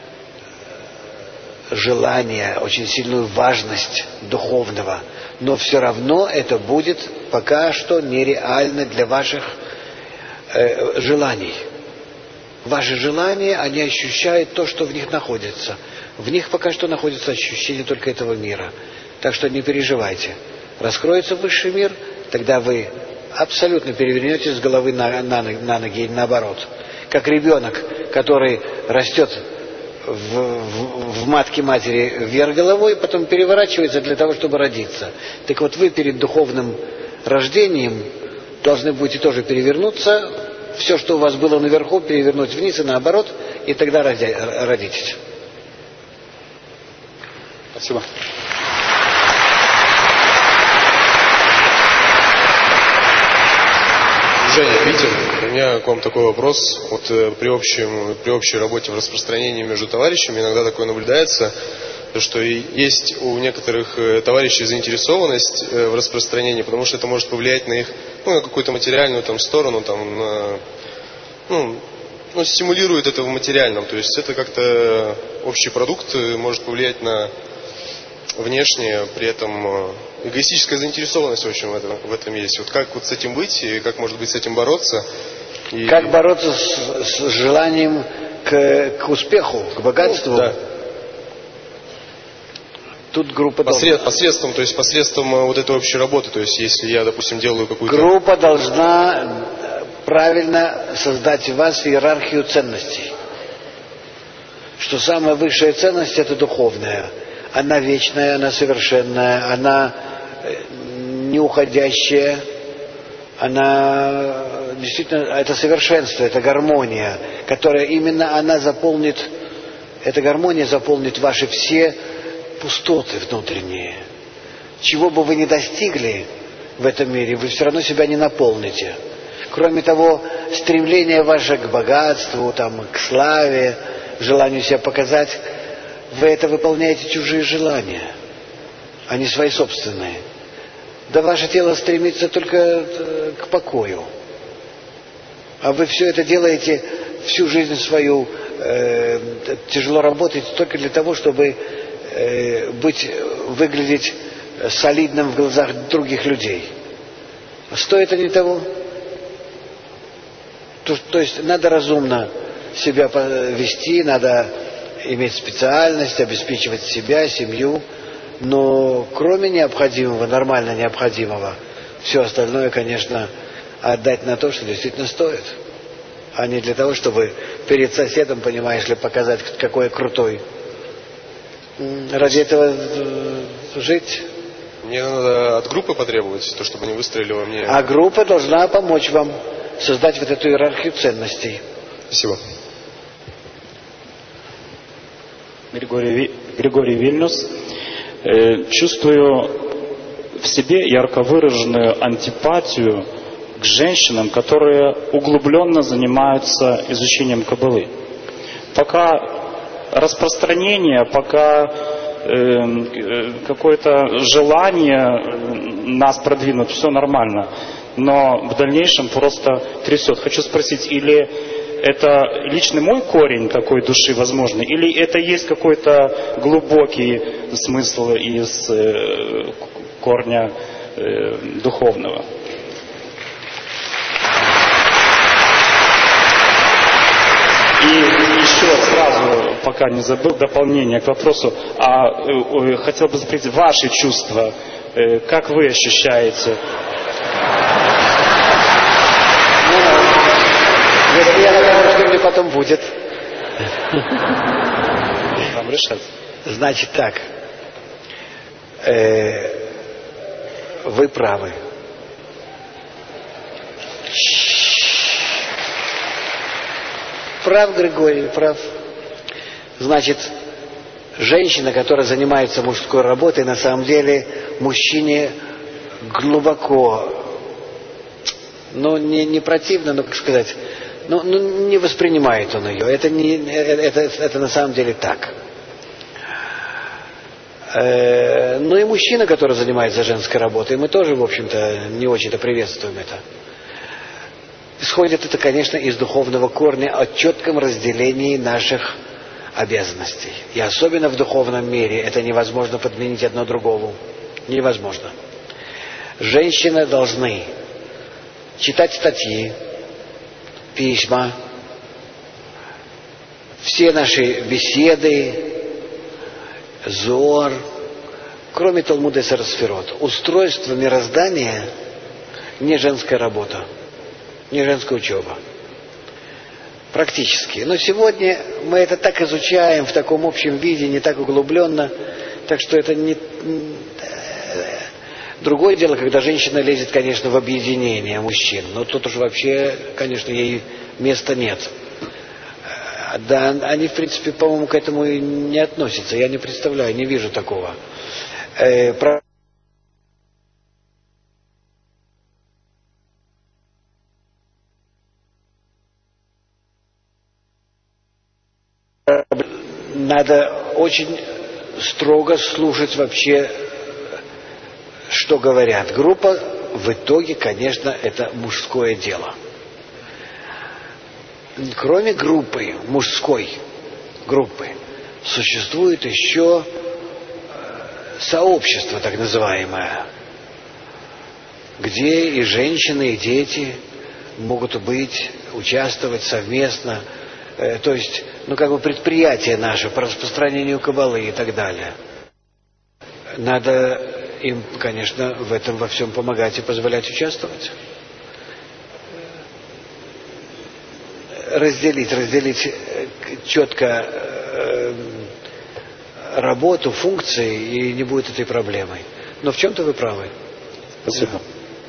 желание, очень сильную важность духовного. Но все равно это будет пока что нереально для ваших э, желаний. Ваши желания, они ощущают то, что в них находится. В них пока что находится ощущение только этого мира. Так что не переживайте. Раскроется высший мир, тогда вы абсолютно перевернетесь с головы на, на, на ноги и наоборот. Как ребенок, который растет в, в, в матке матери вверх головой, потом переворачивается для того, чтобы родиться. Так вот вы перед духовным рождением должны будете тоже перевернуться, все, что у вас было наверху, перевернуть вниз и наоборот, и тогда родитесь. Спасибо. Женя, Питер, у меня к вам такой вопрос. Вот при, общем, при общей работе в распространении между товарищами иногда такое наблюдается, что есть у некоторых товарищей заинтересованность в распространении, потому что это может повлиять на их, ну, на какую-то материальную там сторону, там, на, ну, ну, стимулирует это в материальном. То есть это как-то общий продукт может повлиять на внешнее, при этом эгоистическая заинтересованность, в общем, в этом, в этом есть. Вот как вот с этим быть, и как, может быть, с этим бороться? И... Как бороться с, с желанием к, к успеху, к богатству? Да. Тут группа Посред, посредством, то есть посредством вот этой общей работы, то есть если я, допустим, делаю какую-то... Группа должна правильно создать в вас иерархию ценностей. что самая высшая ценность – это духовная. Она вечная, она совершенная, она неуходящая, она действительно, это совершенство, это гармония, которая именно она заполнит, эта гармония заполнит ваши все пустоты внутренние. Чего бы вы ни достигли в этом мире, вы все равно себя не наполните. Кроме того, стремление ваше к богатству, там, к славе, желанию себя показать, вы это выполняете чужие желания, а не свои собственные. Да ваше тело стремится только к покою. А вы все это делаете всю жизнь свою, э, тяжело работаете только для того, чтобы э, быть, выглядеть солидным в глазах других людей. Стоит они того? То, то есть надо разумно себя вести, надо иметь специальность, обеспечивать себя, семью, но кроме необходимого, нормально необходимого, все остальное, конечно, отдать на то, что действительно стоит, а не для того, чтобы перед соседом, понимаешь ли, показать, какой я крутой. Ради этого жить. Мне надо от группы потребовать, то, чтобы они выстроили во мне. А группа должна помочь вам создать вот эту иерархию ценностей. Спасибо. Григорий, Григорий Вильнюс. Э, чувствую в себе ярко выраженную антипатию к женщинам, которые углубленно занимаются изучением Каббалы. Пока распространение, пока э, какое-то желание нас продвинуть, все нормально, но в дальнейшем просто трясет. Хочу спросить, или это личный мой корень такой души, возможно, или это есть какой-то глубокий смысл из э, корня э, духовного? И еще сразу, пока не забыл, дополнение к вопросу, а э, э, хотел бы спросить ваши чувства, э, как вы ощущаете? Если я накажу, что мне потом будет. Вам решать. Значит так, э, вы правы. Прав, Григорий, прав. Значит, женщина, которая занимается мужской работой, на самом деле мужчине глубоко, ну, не, не противно, но, как сказать, ну, ну, не воспринимает он ее. Это, не, это, это на самом деле так. Э, ну и мужчина, который занимается женской работой, мы тоже, в общем-то, не очень-то приветствуем это. Исходит это, конечно, из духовного корня о четком разделении наших обязанностей. И особенно в духовном мире это невозможно подменить одно другому. Невозможно. Женщины должны читать статьи, письма, все наши беседы, зор, кроме Талмуда и Сарасфирот. Устройство мироздания не женская работа, не женская учеба. Практически. Но сегодня мы это так изучаем в таком общем виде, не так углубленно, так что это не... Другое дело, когда женщина лезет, конечно, в объединение мужчин. Но тут уж вообще, конечно, ей места нет. Да, они, в принципе, по-моему, к этому и не относятся. Я не представляю, не вижу такого. Э, про... Надо очень строго слушать вообще, что говорят. Группа в итоге, конечно, это мужское дело. Кроме группы, мужской группы, существует еще сообщество, так называемое, где и женщины, и дети могут быть, участвовать совместно. То есть, ну, как бы предприятие наше по распространению Каббалы и так далее. Надо им, конечно, в этом во всем помогать и позволять участвовать. Разделить, разделить четко э, работу, функции, и не будет этой проблемой. Но в чем-то вы правы. Спасибо.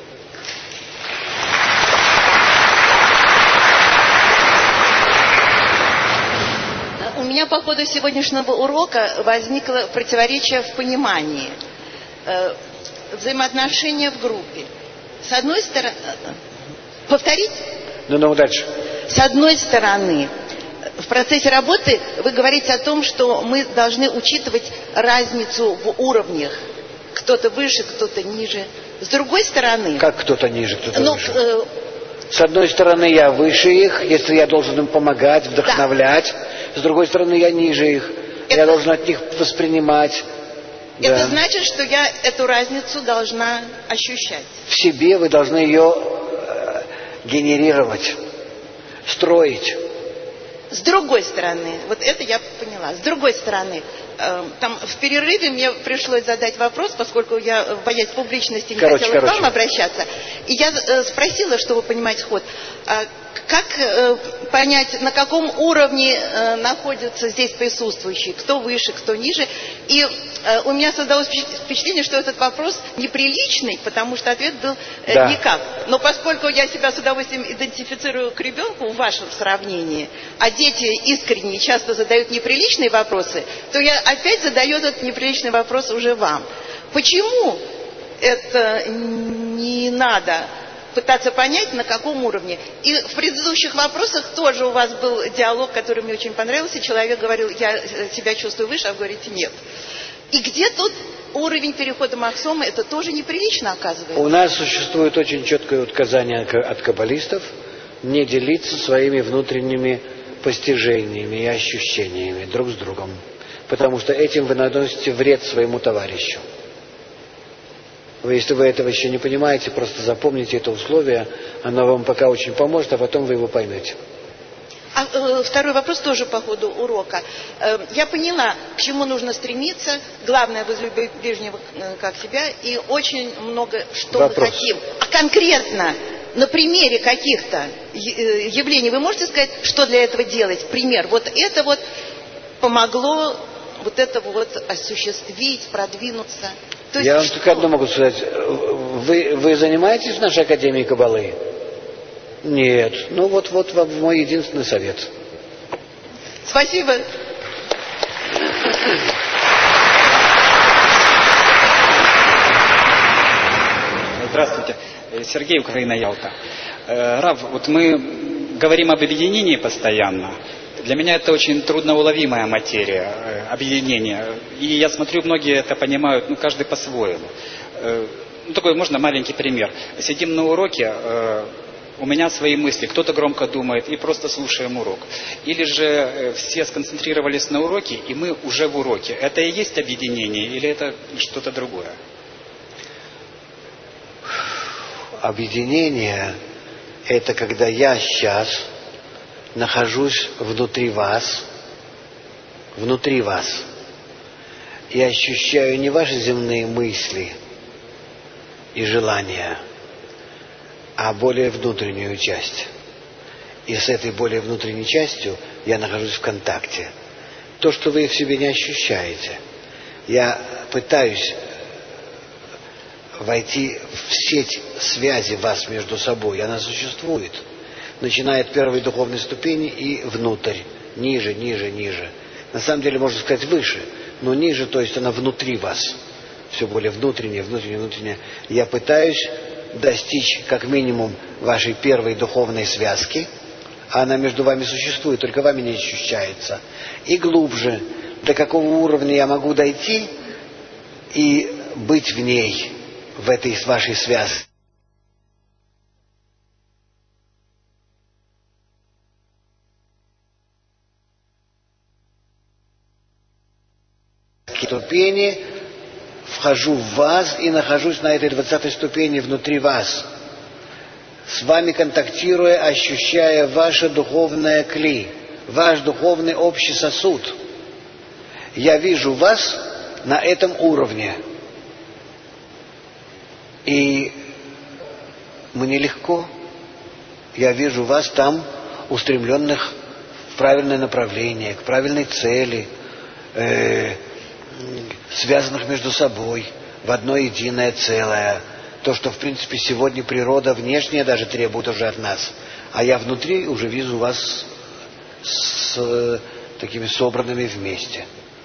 У меня по ходу сегодняшнего урока возникло противоречие в понимании. Э, взаимоотношения в группе. С одной стороны... Повторить? Ну, ну, дальше. С одной стороны, в процессе работы вы говорите о том, что мы должны учитывать разницу в уровнях. Кто-то выше, кто-то ниже. С другой стороны... Как кто-то ниже, кто-то ну, выше? Э, С одной стороны, я выше их, если я должен им помогать, вдохновлять. Да. С другой стороны, я ниже их. Это... Я должен от них воспринимать. Это да. значит, что я эту разницу должна ощущать. В себе вы должны ее э, генерировать, строить. С другой стороны, вот это я поняла. С другой стороны, э, там в перерыве мне пришлось задать вопрос, поскольку я, боясь публичности, не короче, хотела короче. к вам обращаться. И я э, спросила, чтобы понимать ход, э, как э, понять, на каком уровне э, находятся здесь присутствующие, кто выше, кто ниже. И э, у меня создалось впечатление, что этот вопрос неприличный, потому что ответ был э, да. никак. Но поскольку я себя с удовольствием идентифицирую к ребенку в вашем сравнении, а дети искренне часто задают неприличные вопросы, то я опять задаю этот неприличный вопрос уже вам. Почему это не надо пытаться понять, на каком уровне? И в предыдущих вопросах тоже у вас был диалог, который мне очень понравился. Человек говорил, я себя чувствую выше, а вы говорите, нет. И где тут уровень перехода Махсома? Это тоже неприлично, оказывается. У нас существует очень четкое указание от каббалистов не делиться своими внутренними постижениями и ощущениями друг с другом. Потому что этим вы наносите вред своему товарищу. Вы, если вы этого еще не понимаете, просто запомните это условие, оно вам пока очень поможет, а потом вы его поймете. А, э, второй вопрос тоже по ходу урока. Э, я поняла, к чему нужно стремиться. Главное, возлюбить ближнего э, как себя. И очень много что Вопрос. мы хотим. А конкретно, на примере каких-то явлений, вы можете сказать, что для этого делать? Пример. Вот это вот помогло вот это вот осуществить, продвинуться. То есть Я вам что? только одно могу сказать. Вы, вы занимаетесь в нашей Академии Каббалы? Нет. Ну вот, вот вам мой единственный совет. Спасибо. Здравствуйте. Сергей, Украина, Ялта. Рав, вот мы говорим об объединении постоянно. Для меня это очень трудноуловимая материя, объединение. И я смотрю, многие это понимают, ну, каждый по-своему. Ну, такой, можно маленький пример. Сидим на уроке, у меня свои мысли, кто-то громко думает, и просто слушаем урок. Или же все сконцентрировались на уроке, и мы уже в уроке. Это и есть объединение, или это что-то другое? Объединение – это когда я сейчас нахожусь внутри вас, внутри вас, и ощущаю не ваши земные мысли и желания, а более внутреннюю часть. И с этой более внутренней частью я нахожусь в контакте. То, что вы в себе не ощущаете, я пытаюсь войти в сеть связи вас между собой. Она существует. Начиная от первой духовной ступени и внутрь. Ниже, ниже, ниже. На самом деле, можно сказать, выше. Но ниже, то есть она внутри вас. Все более внутреннее, внутреннее, внутреннее. Я пытаюсь достичь, как минимум, вашей первой духовной связки. А она между вами существует, только вами не ощущается. И глубже. До какого уровня я могу дойти и быть в ней, в этой вашей связке. Ступени, вхожу в вас и нахожусь на этой двадцатой ступени внутри вас, с вами контактируя, ощущая ваше духовное кли, ваш духовный общий сосуд. Я вижу вас на этом уровне. И мне легко. Я вижу вас там, устремленных в правильное направление, к правильной цели, э, связанных между собой в одно единое целое. То, что, в принципе, сегодня природа внешняя даже требует уже от нас. А я внутри уже вижу вас с э, такими собранными вместе.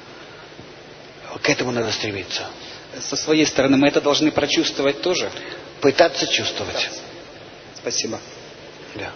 К этому надо стремиться. Со своей стороны мы это должны прочувствовать тоже? Пытаться чувствовать. Пытаться. Спасибо. Да.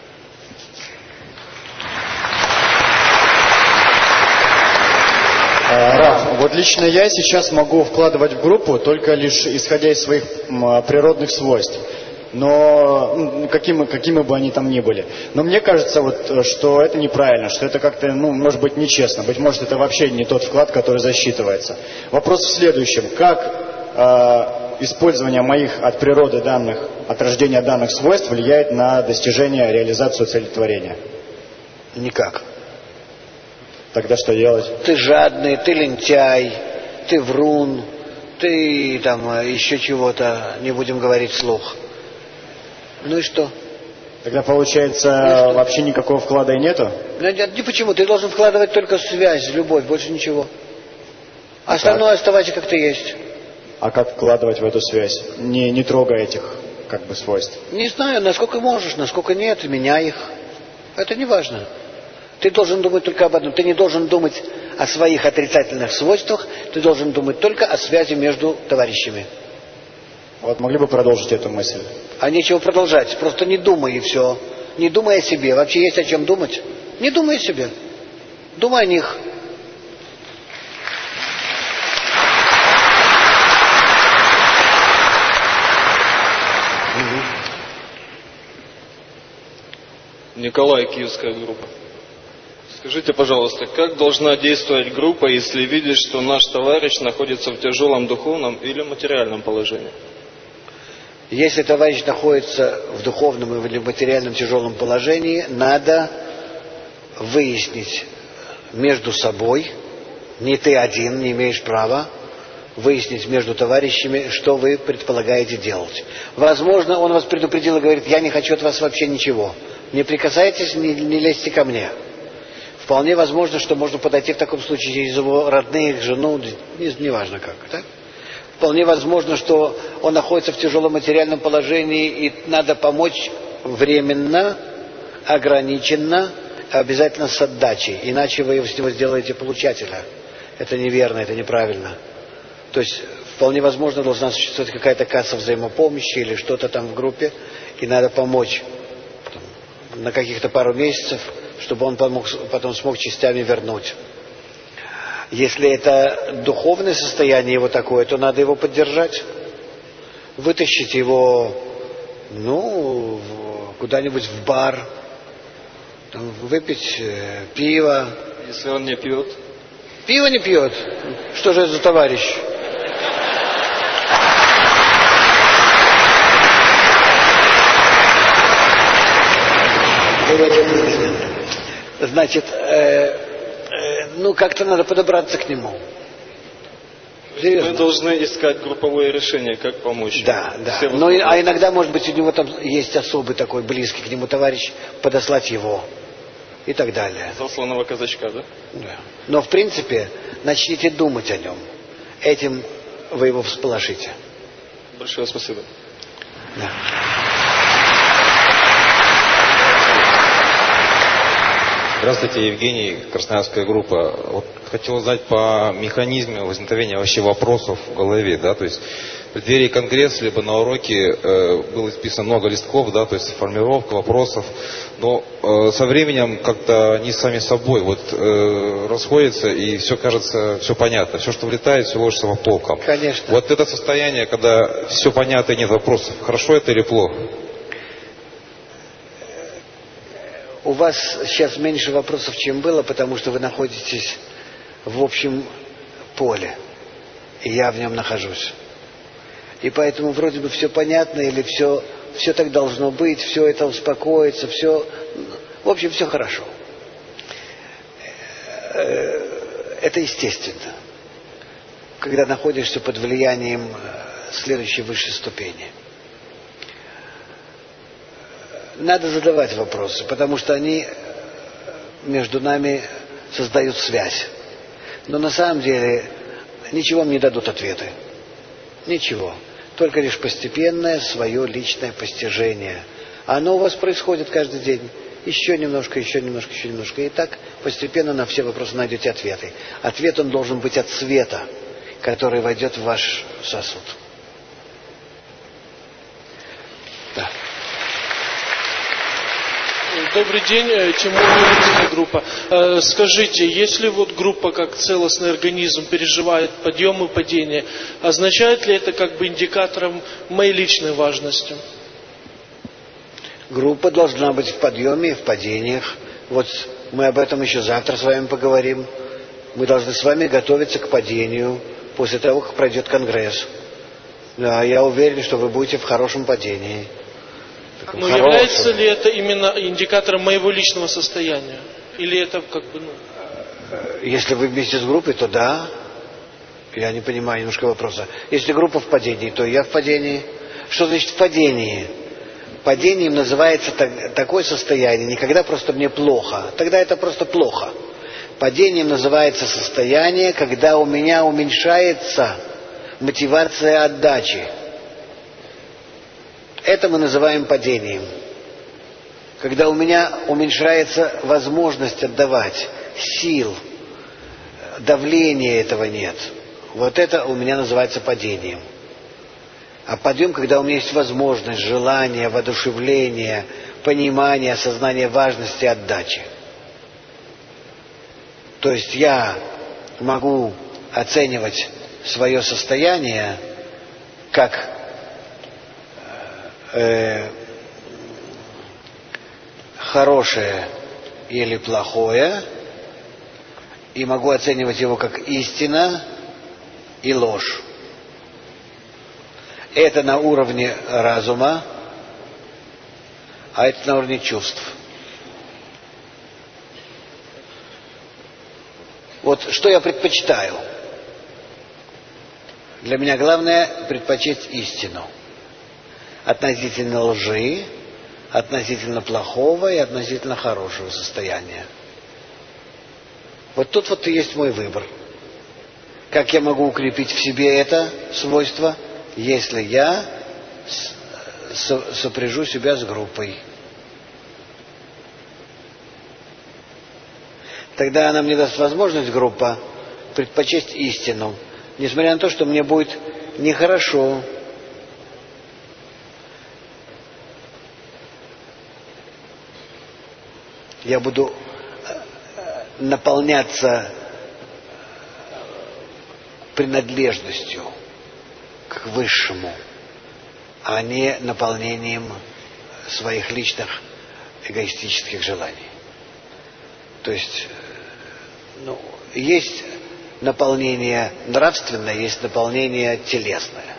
Раф, вот лично я сейчас могу вкладывать в группу только лишь исходя из своих природных свойств. Но ну, какими, какими бы они там ни были. Но мне кажется, вот, что это неправильно, что это как-то, ну, может быть, нечестно. Быть может, это вообще не тот вклад, который засчитывается. Вопрос в следующем. Как э, использование моих от природы данных, от рождения данных свойств влияет на достижение, реализацию цели Никак. Тогда что делать? Ты жадный, ты лентяй, ты врун, ты там еще чего-то, не будем говорить вслух. Ну и что? Тогда, получается, ну что? Вообще никакого вклада и нету? Ну, нет, не почему. Ты должен вкладывать только связь, любовь, больше ничего. А остальное как? оставайся, как ты есть. А как вкладывать в эту связь, не, не трогая этих как бы свойств? Не знаю, насколько можешь, насколько нет, меняй их. Это не важно. Ты должен думать только об одном. Ты не должен думать о своих отрицательных свойствах, ты должен думать только о связи между товарищами. Вот могли бы продолжить эту мысль? А нечего продолжать. Просто не думай и все. Не думай о себе. Вообще есть о чем думать? Не думай о себе. Думай о них. Николай, Киевская группа. Скажите, пожалуйста, как должна действовать группа, если видит, что наш товарищ находится в тяжелом духовном или материальном положении? Если товарищ находится в духовном или материальном тяжелом положении, надо выяснить между собой, не ты один, не имеешь права, выяснить между товарищами, что вы предполагаете делать. Возможно, он вас предупредил и говорит: я не хочу от вас вообще ничего. Не прикасайтесь, не, не лезьте ко мне. Вполне возможно, что можно подойти в таком случае через его родных, жену, не, не важно как. Так? Вполне возможно, что он находится в тяжелом материальном положении, и надо помочь временно, ограниченно, обязательно с отдачей. Иначе вы с него сделаете получателя. Это неверно, это неправильно. То есть вполне возможно должна существовать какая-то касса взаимопомощи или что-то там в группе, и надо помочь там, на каких-то пару месяцев, чтобы он помог, потом смог частями вернуть. Если это духовное состояние его такое, то надо его поддержать. Вытащить его, ну, куда-нибудь в бар, там, выпить э, пиво. Если он не пьет? Пиво не пьет. Что же это за товарищ? Значит, э, э, ну как-то надо подобраться к нему. Серьезно. Мы должны искать групповое решение, как помочь. Да, да. Но, а иногда, может быть, у него там есть особый такой близкий к нему товарищ, подослать его и так далее. Засланного казачка, да? Да. Но, в принципе, начните думать о нем. Этим вы его всполошите. Большое спасибо. Да. Здравствуйте, Евгений, Красноярская группа. Вот хотел узнать по механизму возникновения вообще вопросов в голове, да, то есть в преддверии Конгресса, либо на уроке э, было исписано много листков, да, то есть формировка вопросов, но э, со временем как-то они сами собой вот э, расходятся, и все кажется, все понятно, все, что влетает, все ложится по полкам. Конечно. Вот это состояние, когда все понятно и нет вопросов, хорошо это или плохо? У вас сейчас меньше вопросов, чем было, потому что вы находитесь в общем поле, и я в нем нахожусь. И поэтому вроде бы все понятно, или все, все так должно быть, все это успокоится, все, в общем, все хорошо. Это естественно, когда находишься под влиянием следующей высшей ступени. Надо задавать вопросы, потому что они между нами создают связь. Но на самом деле ничего вам не дадут ответы. Ничего. Только лишь постепенное свое личное постижение. Оно у вас происходит каждый день. Еще немножко, еще немножко, еще немножко. И так постепенно на все вопросы найдете ответы. Ответ он должен быть от света, который войдет в ваш сосуд. Да. Добрый день, Тимур, Юридическая группа. Э, скажите, если вот группа как целостный организм переживает подъем и падение, означает ли это как бы индикатором моей личной важности? Группа должна быть в подъеме и в падениях. Вот мы об этом еще завтра с вами поговорим. Мы должны с вами готовиться к падению после того, как пройдет конгресс. Да, я уверен, что вы будете в хорошем падении. Но хорошем. Является ли это именно индикатором моего личного состояния? Или это как бы, ну... Если вы вместе с группой, то да. Я не понимаю немножко вопроса. Если группа в падении, то я в падении. Что значит в падении? Падением называется так, такое состояние, не когда просто мне плохо. Тогда это просто плохо. Падением называется состояние, когда у меня уменьшается мотивация отдачи. Это мы называем падением. Когда у меня уменьшается возможность отдавать, сил, давления этого нет. Вот это у меня называется падением. А подъем, когда у меня есть возможность, желание, воодушевление, понимание, осознание важности отдачи. То есть я могу оценивать свое состояние как э, хорошее или плохое, и могу оценивать его как истина и ложь. Это на уровне разума, а это на уровне чувств. Вот что я предпочитаю? Для меня главное предпочесть истину. Относительно лжи, относительно плохого и относительно хорошего состояния. Вот тут вот и есть мой выбор. Как я могу укрепить в себе это свойство, если я сопряжу себя с группой? Тогда она мне даст возможность, группа, предпочесть истину, несмотря на то, что мне будет нехорошо. Я буду наполняться принадлежностью к высшему, а не наполнением своих личных эгоистических желаний. То есть, ну, есть наполнение нравственное, есть наполнение телесное.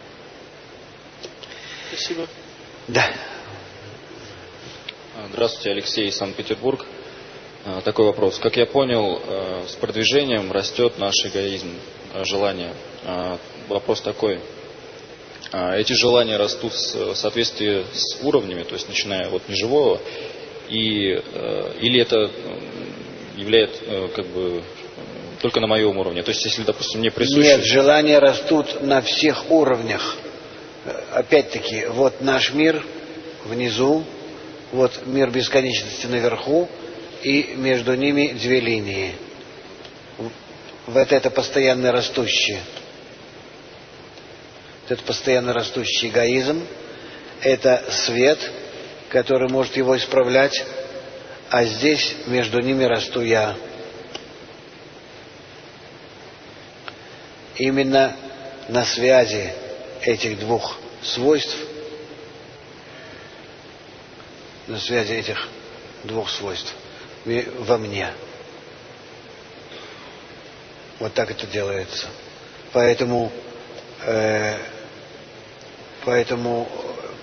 Спасибо. Да. Здравствуйте, Алексей, Санкт-Петербург. Такой вопрос. Как я понял, с продвижением растет наш эгоизм, желание. Вопрос такой. Эти желания растут в соответствии с уровнями, то есть начиная от неживого, и, или это является как бы только на моем уровне? То есть, если, допустим, мне присуще... Нет, желания растут на всех уровнях. Опять-таки, вот наш мир внизу, вот мир бесконечности наверху, и между ними две линии. Вот это постоянно растущее. Это постоянно растущий эгоизм. Это свет, который может его исправлять. А здесь между ними расту я. Именно на связи этих двух свойств, на связи этих двух свойств во мне. Вот так это делается. Поэтому, э, поэтому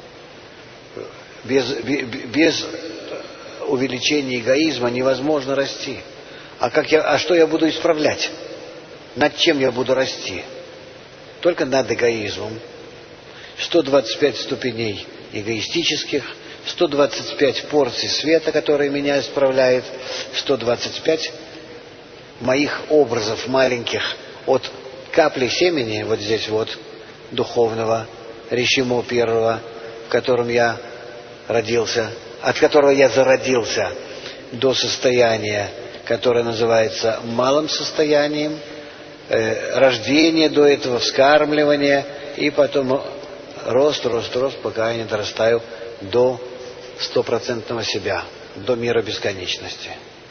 без, без увеличения эгоизма невозможно расти. А, как я, а что я буду исправлять? Над чем я буду расти? Только над эгоизмом. сто двадцать пять ступеней эгоистических, сто двадцать пять порций света, которые меня исправляет, сто двадцать пять моих образов маленьких от капли семени, вот здесь вот, духовного, решимо первого, в котором я родился, от которого я зародился, до состояния, которое называется малым состоянием, э, рождение до этого, вскармливание, и потом рост, рост, рост, пока я не дорастаю до стопроцентного себя, до мира бесконечности.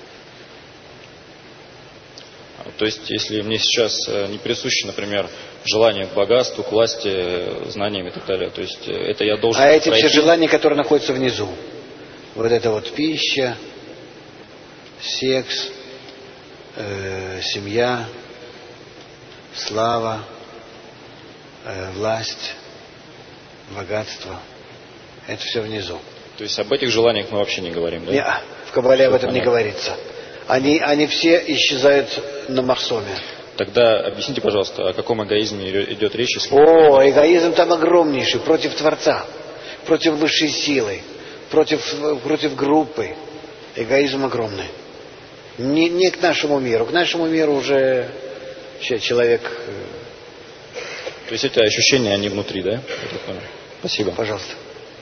То есть, если мне сейчас не присуще, например, желание к богатству, к власти, знаниям и так далее, то есть это я должен А эти пройти... все желания, которые находятся внизу, вот это вот пища, секс, э, семья, слава, э, власть, богатство, это все внизу. То есть об этих желаниях мы вообще не говорим, да? Не, в Кабале об этом понятно. не говорится. Они, они все исчезают на Махсоме. Тогда объясните, пожалуйста, о каком эгоизме идет речь? Если... О, эгоизм там огромнейший, против Творца, против высшей силы, против, против группы. Эгоизм огромный. Не, не к нашему миру. К нашему миру уже человек... То есть эти ощущения, они внутри, да? Спасибо. Пожалуйста.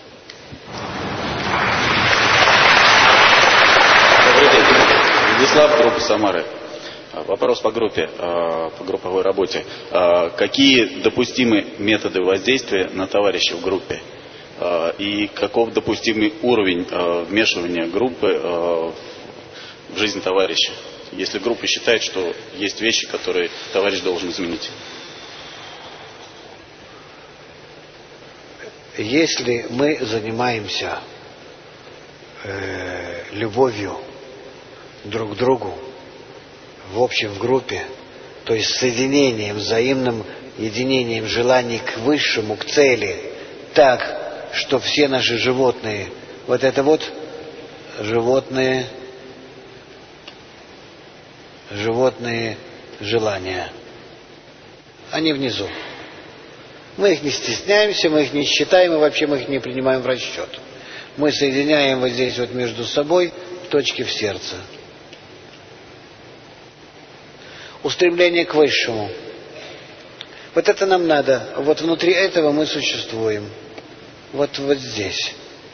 Добрый день. Владислав, группа Самары. Вопрос по группе, по групповой работе. Какие допустимы методы воздействия на товарища в группе? И каков допустимый уровень вмешивания группы в жизнь товарища? Если группа считает, что есть вещи, которые товарищ должен изменить. Если мы занимаемся э, любовью друг к другу, в общем, в группе, то есть соединением, взаимным единением желаний к высшему, к цели, так, что все наши животные, вот это вот животные, животные желания, они внизу. Мы их не стесняемся, мы их не считаем, и вообще мы их не принимаем в расчет. Мы соединяем вот здесь вот между собой точки в сердце. Устремление к высшему. Вот это нам надо. Вот внутри этого мы существуем. Вот, вот здесь.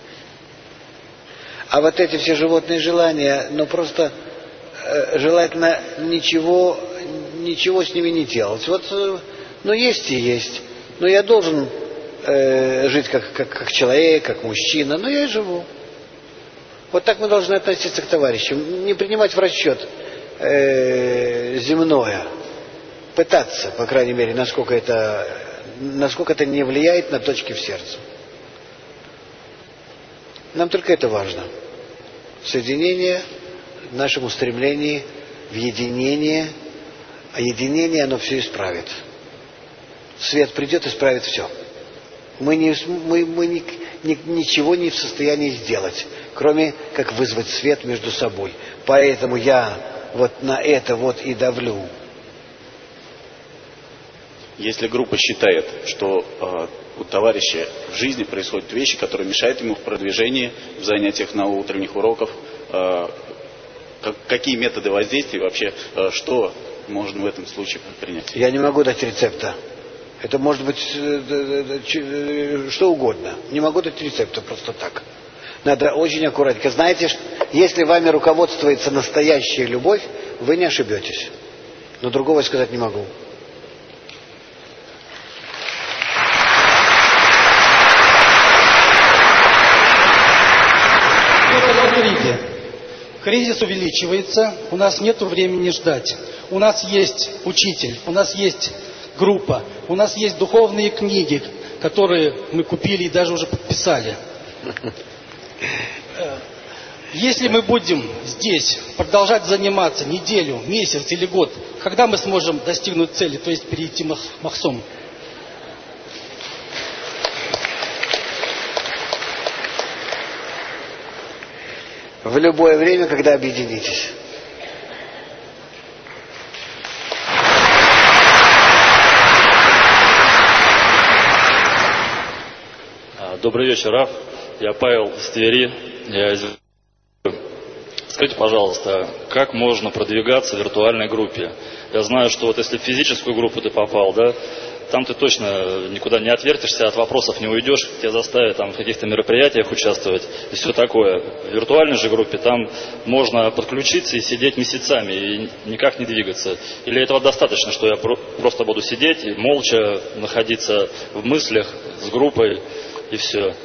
А вот эти все животные желания, ну просто э, желательно ничего, ничего с ними не делать. Вот, э, ну есть и есть. Но я должен э, жить как, как, как человек, как мужчина, но я и живу. Вот так мы должны относиться к товарищам. Не принимать в расчет э, земное. Пытаться, по крайней мере, насколько это, насколько это не влияет на точки в сердце. Нам только это важно. Соединение в нашем устремлении, в единение. А единение, оно все исправит. Свет придет и исправит все. Мы, не, мы, мы ни, ни, ничего не в состоянии сделать, кроме как вызвать свет между собой. Поэтому я вот на это вот и давлю. Если группа считает, что э, у товарища в жизни происходят вещи, которые мешают ему в продвижении, в занятиях на утренних уроках, э, как, какие методы воздействия вообще, э, что можно в этом случае предпринять? Я не могу дать рецепта. Это может быть что угодно. Не могу дать рецепта просто так. Надо очень аккуратненько. Знаете, если вами руководствуется настоящая любовь, вы не ошибетесь. Но другого я сказать не могу. Смотрите, кризис увеличивается, у нас нет времени ждать. У нас есть учитель, у нас есть группа, у нас есть духовные книги, которые мы купили и даже уже подписали. Если мы будем здесь продолжать заниматься неделю, месяц или год, когда мы сможем достигнуть цели, то есть перейти в Махсом? В любое время, когда объединитесь. Добрый вечер, Раф. Я Павел из Твери. Я из Скажите, пожалуйста, как можно продвигаться в виртуальной группе? Я знаю, что вот если в физическую группу ты попал, да, там ты точно никуда не отвертишься, от вопросов не уйдешь, тебя заставят там в каких-то мероприятиях участвовать и все такое. В виртуальной же группе там можно подключиться и сидеть месяцами и никак не двигаться. Или этого достаточно, что я про- просто буду сидеть и молча находиться в мыслях с группой и все?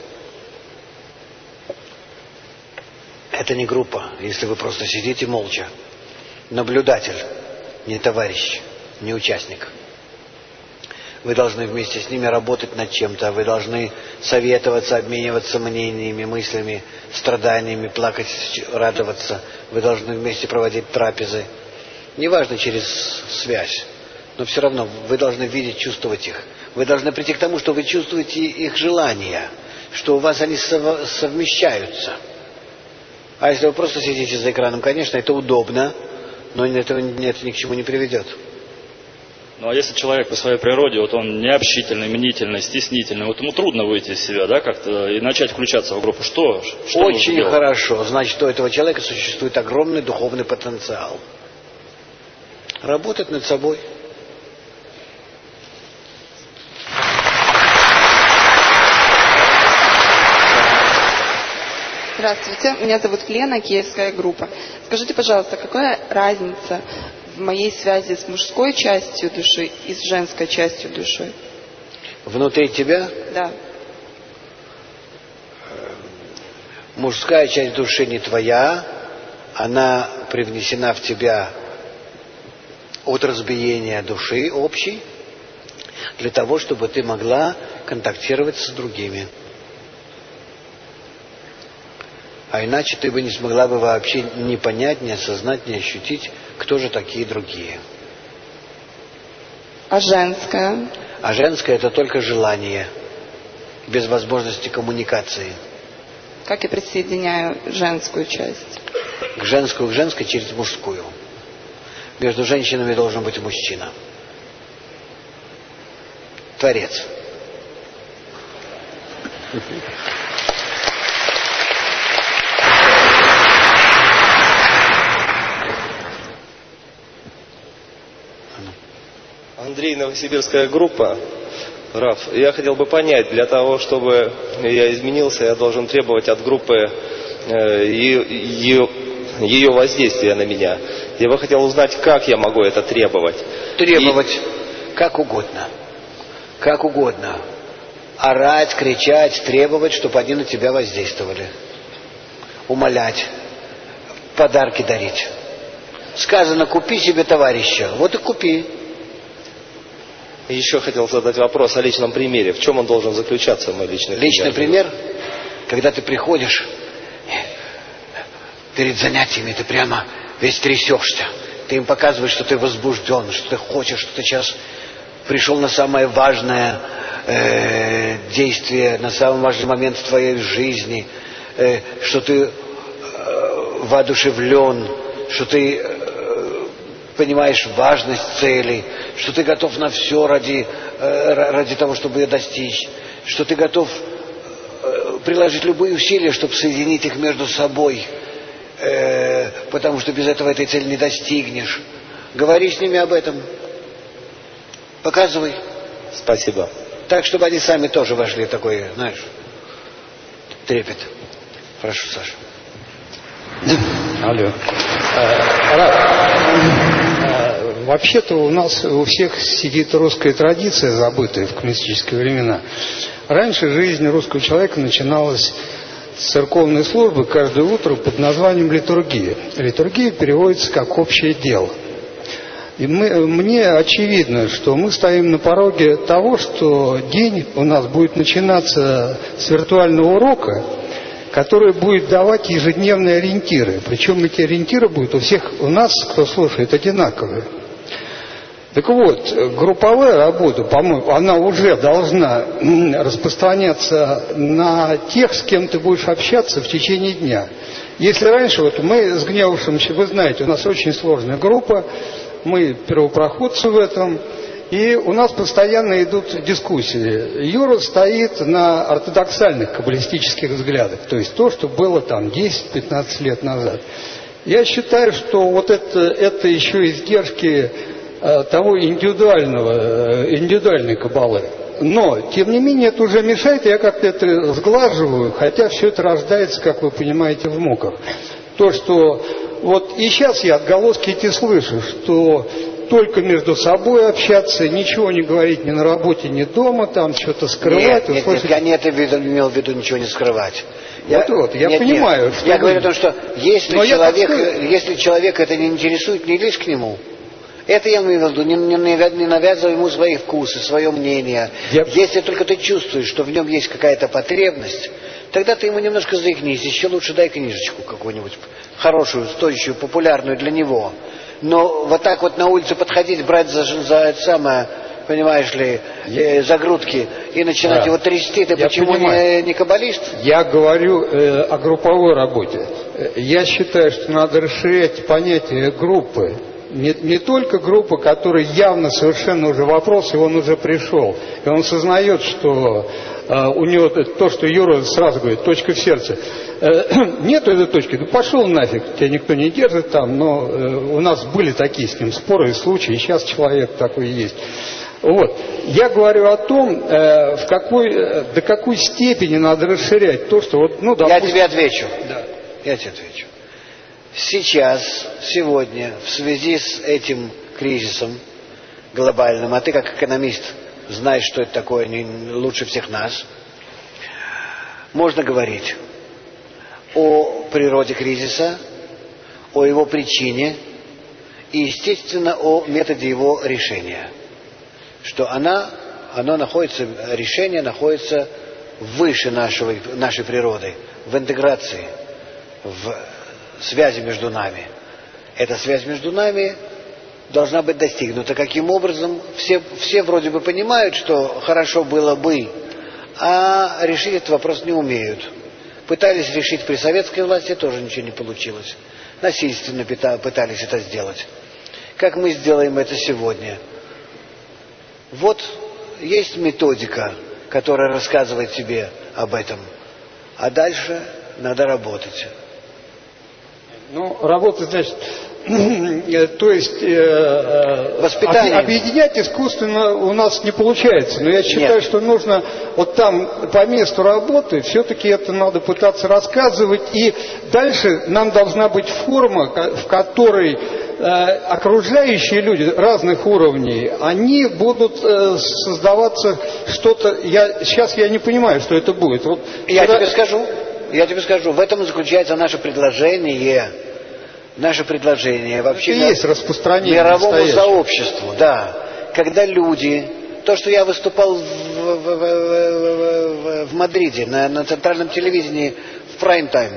Это не группа, если вы просто сидите молча. Наблюдатель, не товарищ, не участник. Вы должны вместе с ними работать над чем-то, вы должны советоваться, обмениваться мнениями, мыслями, страданиями, плакать, радоваться. Вы должны вместе проводить трапезы. Неважно через связь, но все равно вы должны видеть, чувствовать их. Вы должны прийти к тому, что вы чувствуете их желания, что у вас они совмещаются. А если вы просто сидите за экраном, конечно, это удобно, но это, это ни к чему не приведет. Ну а если человек по своей природе, вот он необщительный, мнительный, стеснительный, вот ему трудно выйти из себя, да, как-то и начать включаться в группу, что? что Очень хорошо. Значит, у этого человека существует огромный духовный потенциал. Работать над собой. Здравствуйте, меня зовут Лена, Киевская группа. Скажите, пожалуйста, какая разница в моей связи с мужской частью души и с женской частью души? Внутри тебя? Да. Мужская часть души не твоя, она привнесена в тебя от разбиения души общей, для того, чтобы ты могла контактировать с другими. А иначе ты бы не смогла бы вообще не понять, не осознать, не ощутить, кто же такие другие. А женская? А женское — это только желание, без возможности коммуникации. Как я присоединяю женскую часть? К женскую, к женской через мужскую. Между женщинами должен быть мужчина. Творец. Андрей, Новосибирская группа. Раф, я хотел бы понять, для того, чтобы я изменился, я должен требовать от группы э, ее, ее воздействия на меня. Я бы хотел узнать, как я могу это требовать. Требовать И... как угодно. Как угодно. Орать, кричать, требовать, чтобы они на тебя воздействовали. Умолять. Подарки дарить. Сказано, купи себе товарища. Вот и купи. Еще хотел задать вопрос о личном примере. В чем он должен заключаться, мой личный пример? Личный пример, когда ты приходишь перед занятиями, ты прямо весь трясешься. Ты им показываешь, что ты возбужден, что ты хочешь, что ты сейчас пришел на самое важное э, действие, на самый важный момент в твоей жизни, э, что ты э, воодушевлен, что ты э, понимаешь важность цели, что ты готов на все ради, э, ради того, чтобы ее достичь, что ты готов э, приложить любые усилия, чтобы соединить их между собой, э, потому что без этого этой цели не достигнешь. Говори с ними об этом. Показывай. Спасибо. Так, чтобы они сами тоже вошли в такой, знаешь, трепет. Прошу, Саша. Алло. Вообще-то у нас у всех сидит русская традиция, забытая в коммунистические времена. Раньше жизнь русского человека начиналась с церковной службы каждое утро под названием литургия. Литургия переводится как «общее дело». И мы, мне очевидно, что мы стоим на пороге того, что день у нас будет начинаться с виртуального урока, который будет давать ежедневные ориентиры. Причем эти ориентиры будут у всех у нас, кто слушает, одинаковые. Так вот, групповая работа, по-моему, она уже должна распространяться на тех, с кем ты будешь общаться в течение дня. Если раньше, вот мы с Гневушем, вы знаете, у нас очень сложная группа, мы первопроходцы в этом, и у нас постоянно идут дискуссии. Юра стоит на ортодоксальных каббалистических взглядах, то есть то, что было там десять-пятнадцать лет назад. Я считаю, что вот это, это еще издержки э, того индивидуального, э, индивидуальной кабалы. Но, тем не менее, это уже мешает, я как-то это сглаживаю, хотя все это рождается, как вы понимаете, в муках. То, что вот и сейчас я отголоски эти слышу, что только между собой общаться, ничего не говорить ни на работе, ни дома, там что-то скрывать. Нет, нет, нет, я не это имел в виду ничего не скрывать. Я, вот, вот, я нет, понимаю. Нет. Что я вы... говорю о том, что если человек, если человек это не интересует, не лезь к нему. Это я имею в виду, не, не, не навязывай ему свои вкусы, свое мнение. Я... Если только ты чувствуешь, что в нем есть какая-то потребность, тогда ты ему немножко заикнись, еще лучше дай книжечку какую-нибудь хорошую, стоящую, популярную для него. Но вот так вот на улице подходить, брать за, за это самое, понимаешь ли, э, за грудки и начинать да. его трясти, ты я почему не, не каббалист? Я говорю э, о групповой работе. Я считаю, что надо расширять понятие группы. Не, не только группа, которая явно совершенно уже вопрос, и он уже пришел. И он сознает, что э, у него то, что Юра сразу говорит, точка в сердце. Э, нету этой точки, ну пошел нафиг, тебя никто не держит там, но э, у нас были такие с ним споры и случаи, и сейчас человек такой есть. Вот. Я говорю о том, э, в какой, э, до какой степени надо расширять то, что вот, ну, допустим... Я тебе отвечу. Да. Я тебе отвечу. Сейчас, сегодня, в связи с этим кризисом глобальным, а ты как экономист знаешь, что это такое, не лучше всех нас, можно говорить о природе кризиса, о его причине и, естественно, о методе его решения. Что она, оно находится, решение находится выше нашего, нашей природы, в интеграции, в связи между нами. Эта связь между нами должна быть достигнута. Каким образом? Все, все вроде бы понимают, что хорошо было бы, а решить этот вопрос не умеют. Пытались решить при советской власти, тоже ничего не получилось. Насильственно пытались это сделать. Как мы сделаем это сегодня? Вот есть методика, которая рассказывает тебе об этом. А дальше надо работать. Ну, работа, значит, то есть э, воспитание. Объединять искусственно у нас не получается. Но я считаю, Нет. что нужно вот там по месту работы все-таки это надо пытаться рассказывать. И дальше нам должна быть форма, в которой э, окружающие люди разных уровней, они будут э, создаваться что-то. Я, сейчас я не понимаю, что это будет. Вот, я когда... тебе скажу. Я тебе скажу, в этом заключается наше предложение, наше предложение вообще это есть распространение мировому сообществу, да. Когда люди, то, что я выступал в, в, в, в, в Мадриде на, на центральном телевидении в прайм-тайм.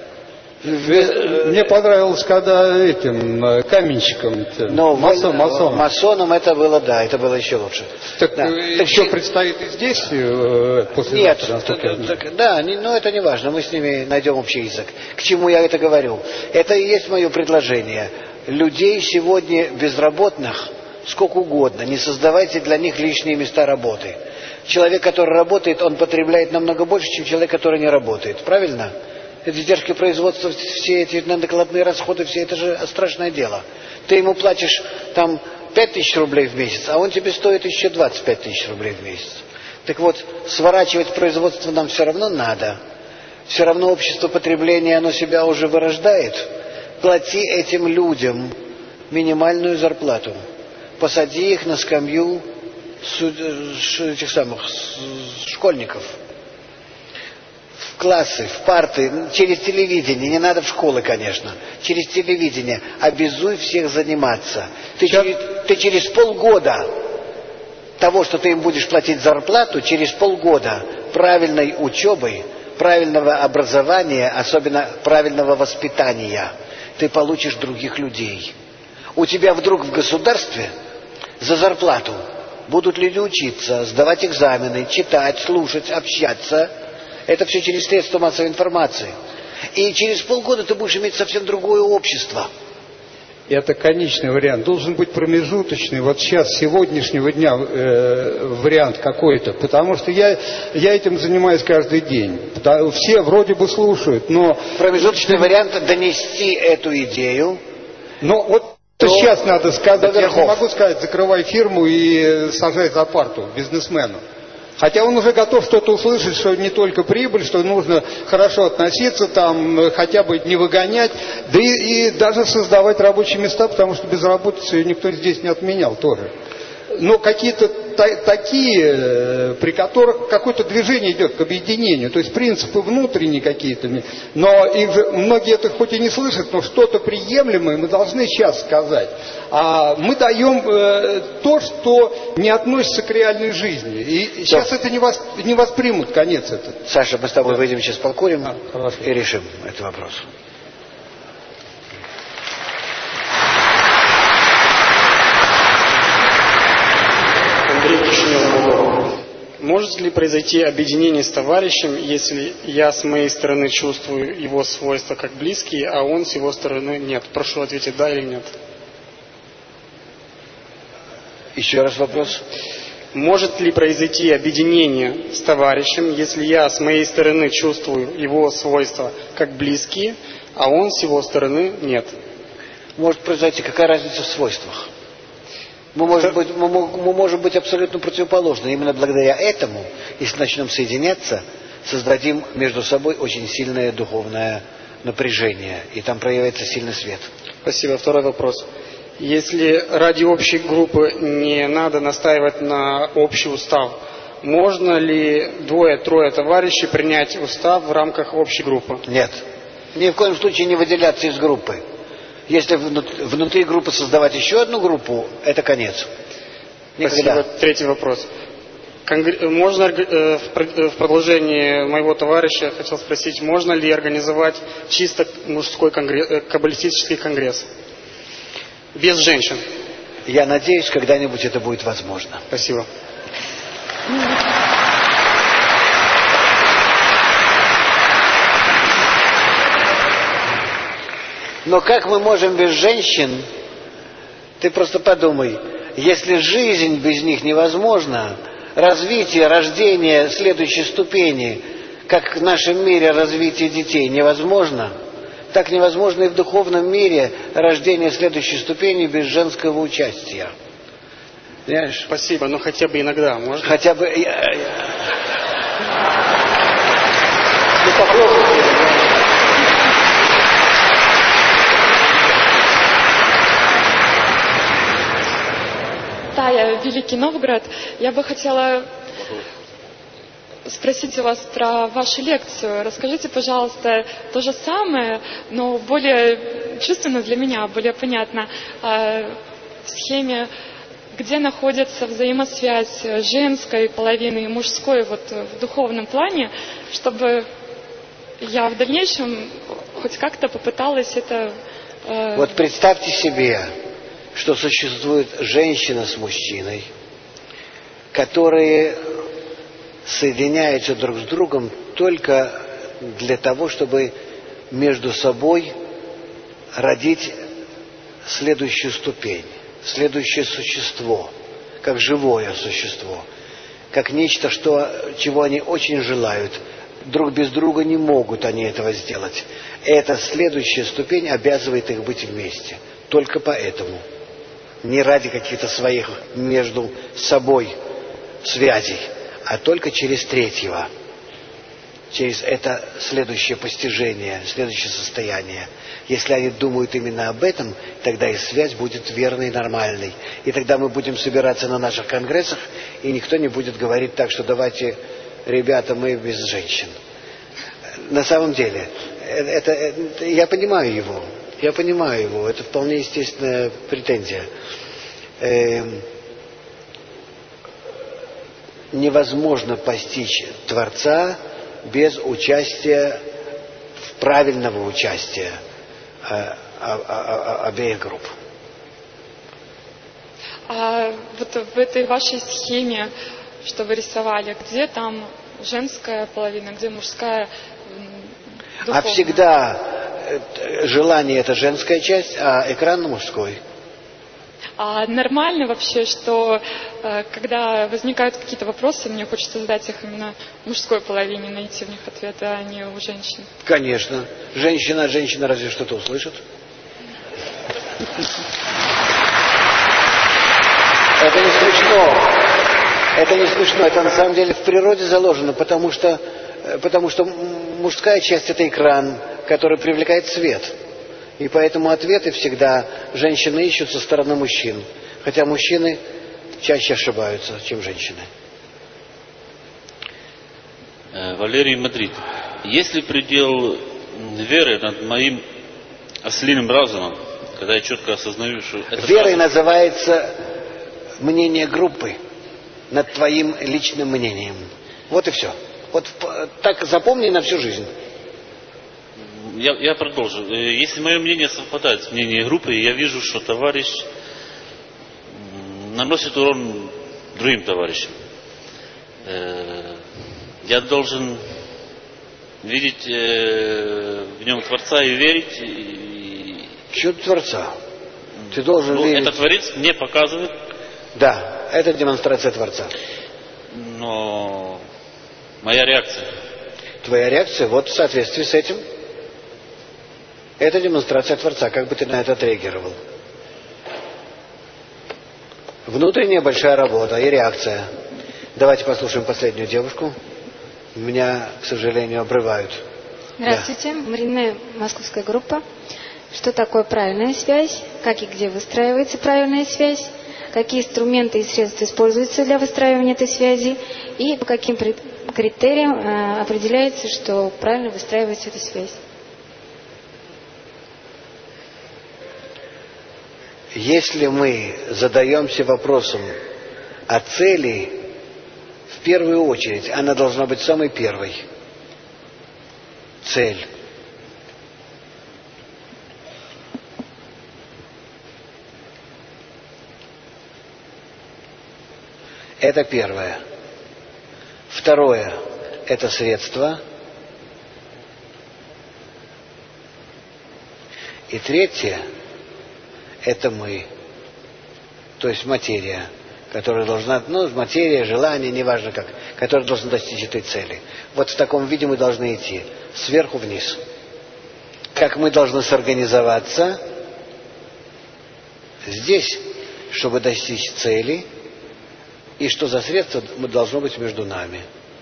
Мне понравилось, когда этим каменщиком, Но масон, масоном. масоном это было, да, это было еще лучше. Так, да. так что предстоит и здесь после Нет, завтра, так, так, да, не, но это не важно, мы с ними найдем общий язык. К чему я это говорю? Это и есть мое предложение. Людей сегодня безработных сколько угодно, не создавайте для них лишние места работы. Человек, который работает, он потребляет намного больше, чем человек, который не работает. Правильно? Это издержки производства, все эти накладные расходы, все это же страшное дело. Ты ему платишь там пять тысяч рублей в месяц, а он тебе стоит еще двадцать пять тысяч рублей в месяц. Так вот, сворачивать производство нам все равно надо. Все равно общество потребления, оно себя уже вырождает. Плати этим людям минимальную зарплату. Посади их на скамью этих самых школьников. В классы, в парты, через телевидение, не надо в школы, конечно, через телевидение, обязуй всех заниматься. Ты, через, ты через полгода того, что ты им будешь платить зарплату, через полгода правильной учебы, правильного образования, особенно правильного воспитания, ты получишь других людей. У тебя вдруг в государстве за зарплату будут люди учиться, сдавать экзамены, читать, слушать, общаться. Это все через средства массовой информации. И через полгода ты будешь иметь совсем другое общество. это конечный вариант. Должен быть промежуточный, вот сейчас, сегодняшнего дня э, вариант какой-то. Потому что я, я этим занимаюсь каждый день. Все вроде бы слушают, но... Промежуточный вариант — донести эту идею. Но вот то сейчас надо сказать. Я не могу сказать, закрывай фирму и сажай за парту бизнесмену. Хотя он уже готов что-то услышать, что не только прибыль, что нужно хорошо относиться, там, хотя бы не выгонять, да и, и даже создавать рабочие места, потому что безработицу никто здесь не отменял тоже. Но какие-то та- такие, при которых какое-то движение идет к объединению, то есть принципы внутренние какие-то, но их же, многие это хоть и не слышат, но что-то приемлемое мы должны сейчас сказать. А мы даем э, то, что не относится к реальной жизни. И сейчас это не, вос, не воспримут, конец этот. Саша, мы с тобой да. выйдем сейчас покурим а, и решим этот вопрос. Может ли произойти объединение с товарищем, если я с моей стороны чувствую его свойства как близкие, а он с его стороны нет? Прошу ответить да или нет. Еще раз вопрос. Может ли произойти объединение с товарищем, если я с моей стороны чувствую его свойства как близкие, а он с его стороны нет? Может произойти, какая разница в свойствах? Мы можем, быть, мы, мы можем быть абсолютно противоположны. Именно благодаря этому, если начнем соединяться, создадим между собой очень сильное духовное напряжение. И там проявится сильный свет. Спасибо. Второй вопрос. Если ради общей группы не надо настаивать на общий устав, можно ли двое-трое товарищей принять устав в рамках общей группы? Нет. Ни в коем случае не выделяться из группы. Если внутри группы создавать еще одну группу, это конец. Никогда. Спасибо. Третий вопрос. Конгр... Можно в продолжении моего товарища хотел спросить, можно ли организовать чисто мужской конгресс, каббалистический конгресс без женщин? Я надеюсь, когда-нибудь это будет возможно. Спасибо. Но как мы можем без женщин? Ты просто подумай, если жизнь без них невозможна, развитие, рождение следующей ступени, как в нашем мире развитие детей невозможно, так невозможно и в духовном мире рождение следующей ступени без женского участия. Понимаешь? Спасибо, но хотя бы иногда можно? Хотя бы... Ну, попробуйте. Да, я Великий Новгород. Я бы хотела спросить у вас про вашу лекцию. Расскажите, пожалуйста, то же самое, но более чувственно для меня, более понятно, в схеме, где находится взаимосвязь женской половины и мужской вот в духовном плане, чтобы я в дальнейшем хоть как-то попыталась это... Э... Вот представьте себе, что существует женщина с мужчиной, которые соединяются друг с другом только для того, чтобы между собой родить следующую ступень, следующее существо, как живое существо, как нечто, что, чего они очень желают. Друг без друга не могут они этого сделать. Эта следующая ступень обязывает их быть вместе. Только поэтому. Не ради каких-то своих между собой связей, а только через третьего. Через это следующее постижение, следующее состояние. Если они думают именно об этом, тогда и связь будет верной и нормальной. И тогда мы будем собираться на наших конгрессах, и никто не будет говорить так, что давайте, ребята, мы без женщин. На самом деле, это, это, я понимаю его. Я понимаю его. Это вполне естественная претензия. Эм, невозможно постичь Творца без участия, правильного участия э, а, а, а, обеих групп. А вот в этой вашей схеме, что вы рисовали, где там женская половина, где мужская? Духовная? А всегда желание это женская часть, а экран мужской. А нормально вообще, что э, когда возникают какие-то вопросы, мне хочется задать их именно мужской половине, найти в них ответы, а не у женщин? Конечно. Женщина, женщина разве что-то услышит? Это не смешно. Это не смешно. Это на самом деле в природе заложено, потому что, потому что мужская часть это экран, который привлекает свет. И поэтому ответы всегда женщины ищут со стороны мужчин. Хотя мужчины чаще ошибаются, чем женщины. Валерий, Мадрид. Есть ли предел веры над моим ослиным разумом, когда я четко осознаю, что это... Верой называется мнение группы над твоим личным мнением. Вот и все. Вот так запомни на всю жизнь. Я, я продолжу. Если мое мнение совпадает с мнением группы, и я вижу, что товарищ наносит урон другим товарищам, я должен видеть в нем Творца и верить. И... Почему Творца? Ты должен ну, верить. Это Творец мне показывает. Да, это демонстрация Творца. Но моя реакция. Твоя реакция вот в соответствии с этим. Это демонстрация Творца, как бы ты на это отреагировал. Внутренняя большая работа и реакция. Давайте послушаем последнюю девушку. Меня, к сожалению, обрывают. Здравствуйте, да. Марина, московская группа. Что такое правильная связь? Как и где выстраивается правильная связь? Какие инструменты и средства используются для выстраивания этой связи? И по каким критериям э, определяется, что правильно выстраивается эта связь? Если мы задаемся вопросом о цели, в первую очередь, она должна быть самой первой. Цель. Это первое. Второе – это средство. И третье – это мы, то есть материя, которая должна, ну, материя, желание, неважно как, которая должна достичь этой цели. Вот в таком виде мы должны идти, сверху вниз. Как мы должны сорганизоваться здесь, чтобы достичь цели, и что за средство должно быть между нами.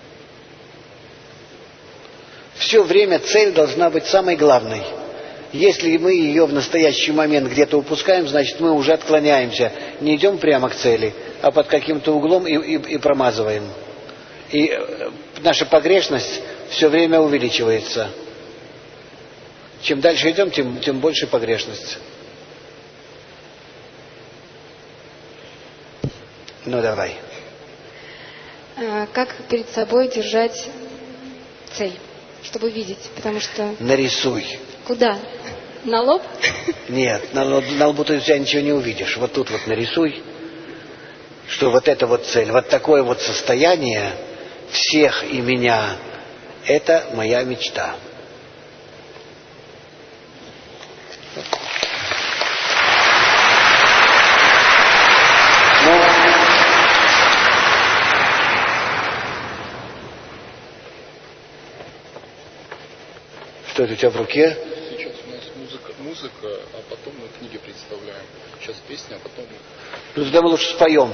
Все время цель должна быть самой главной. Если мы ее в настоящий момент где-то упускаем, значит мы уже отклоняемся. Не идем прямо к цели, а под каким-то углом и, и, и промазываем. И наша погрешность все время увеличивается. Чем дальше идем, тем, тем больше погрешность. Ну давай. Как перед собой держать цель, чтобы видеть? Потому что... Нарисуй. Куда? На лоб? Нет, на, на лбу ты у тебя ничего не увидишь. Вот тут вот нарисуй, что вот эта вот цель, вот такое вот состояние всех и меня, это моя мечта. Ну, что это у тебя в руке? Музыка, а потом мы книги представляем. Сейчас песня, а потом... Ну тогда мы лучше споем.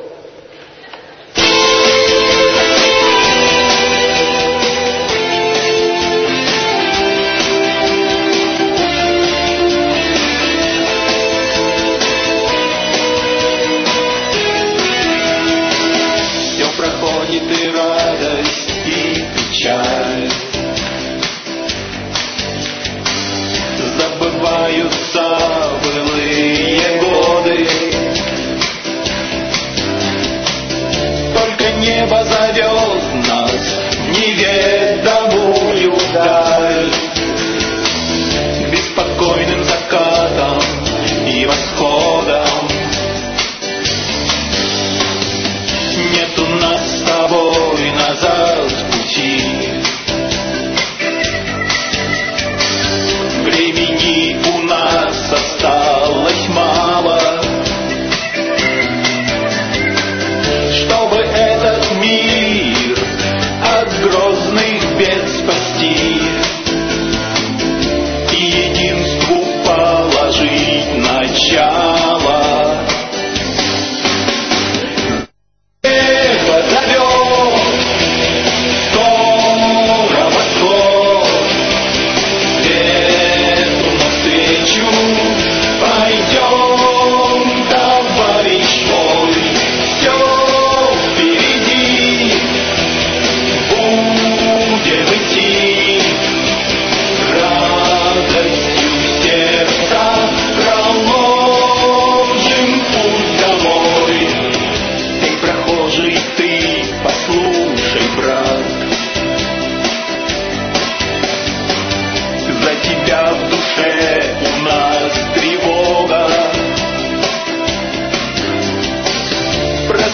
Все проходит и радость, и печаль. Забываются былые годы.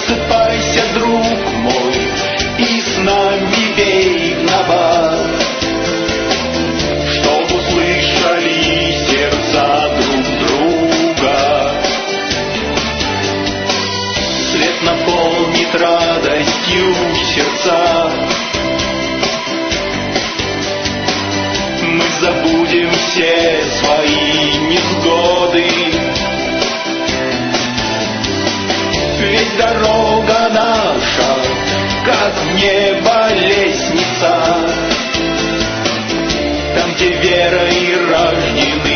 просыпайся, друг мой, и с нами бей в набат, чтоб услышали сердца друг друга. Свет наполнит радостью сердца. Мы забудем все свои невзгоды, ведь дорога наша, как в небо лестница, там, где верой рождены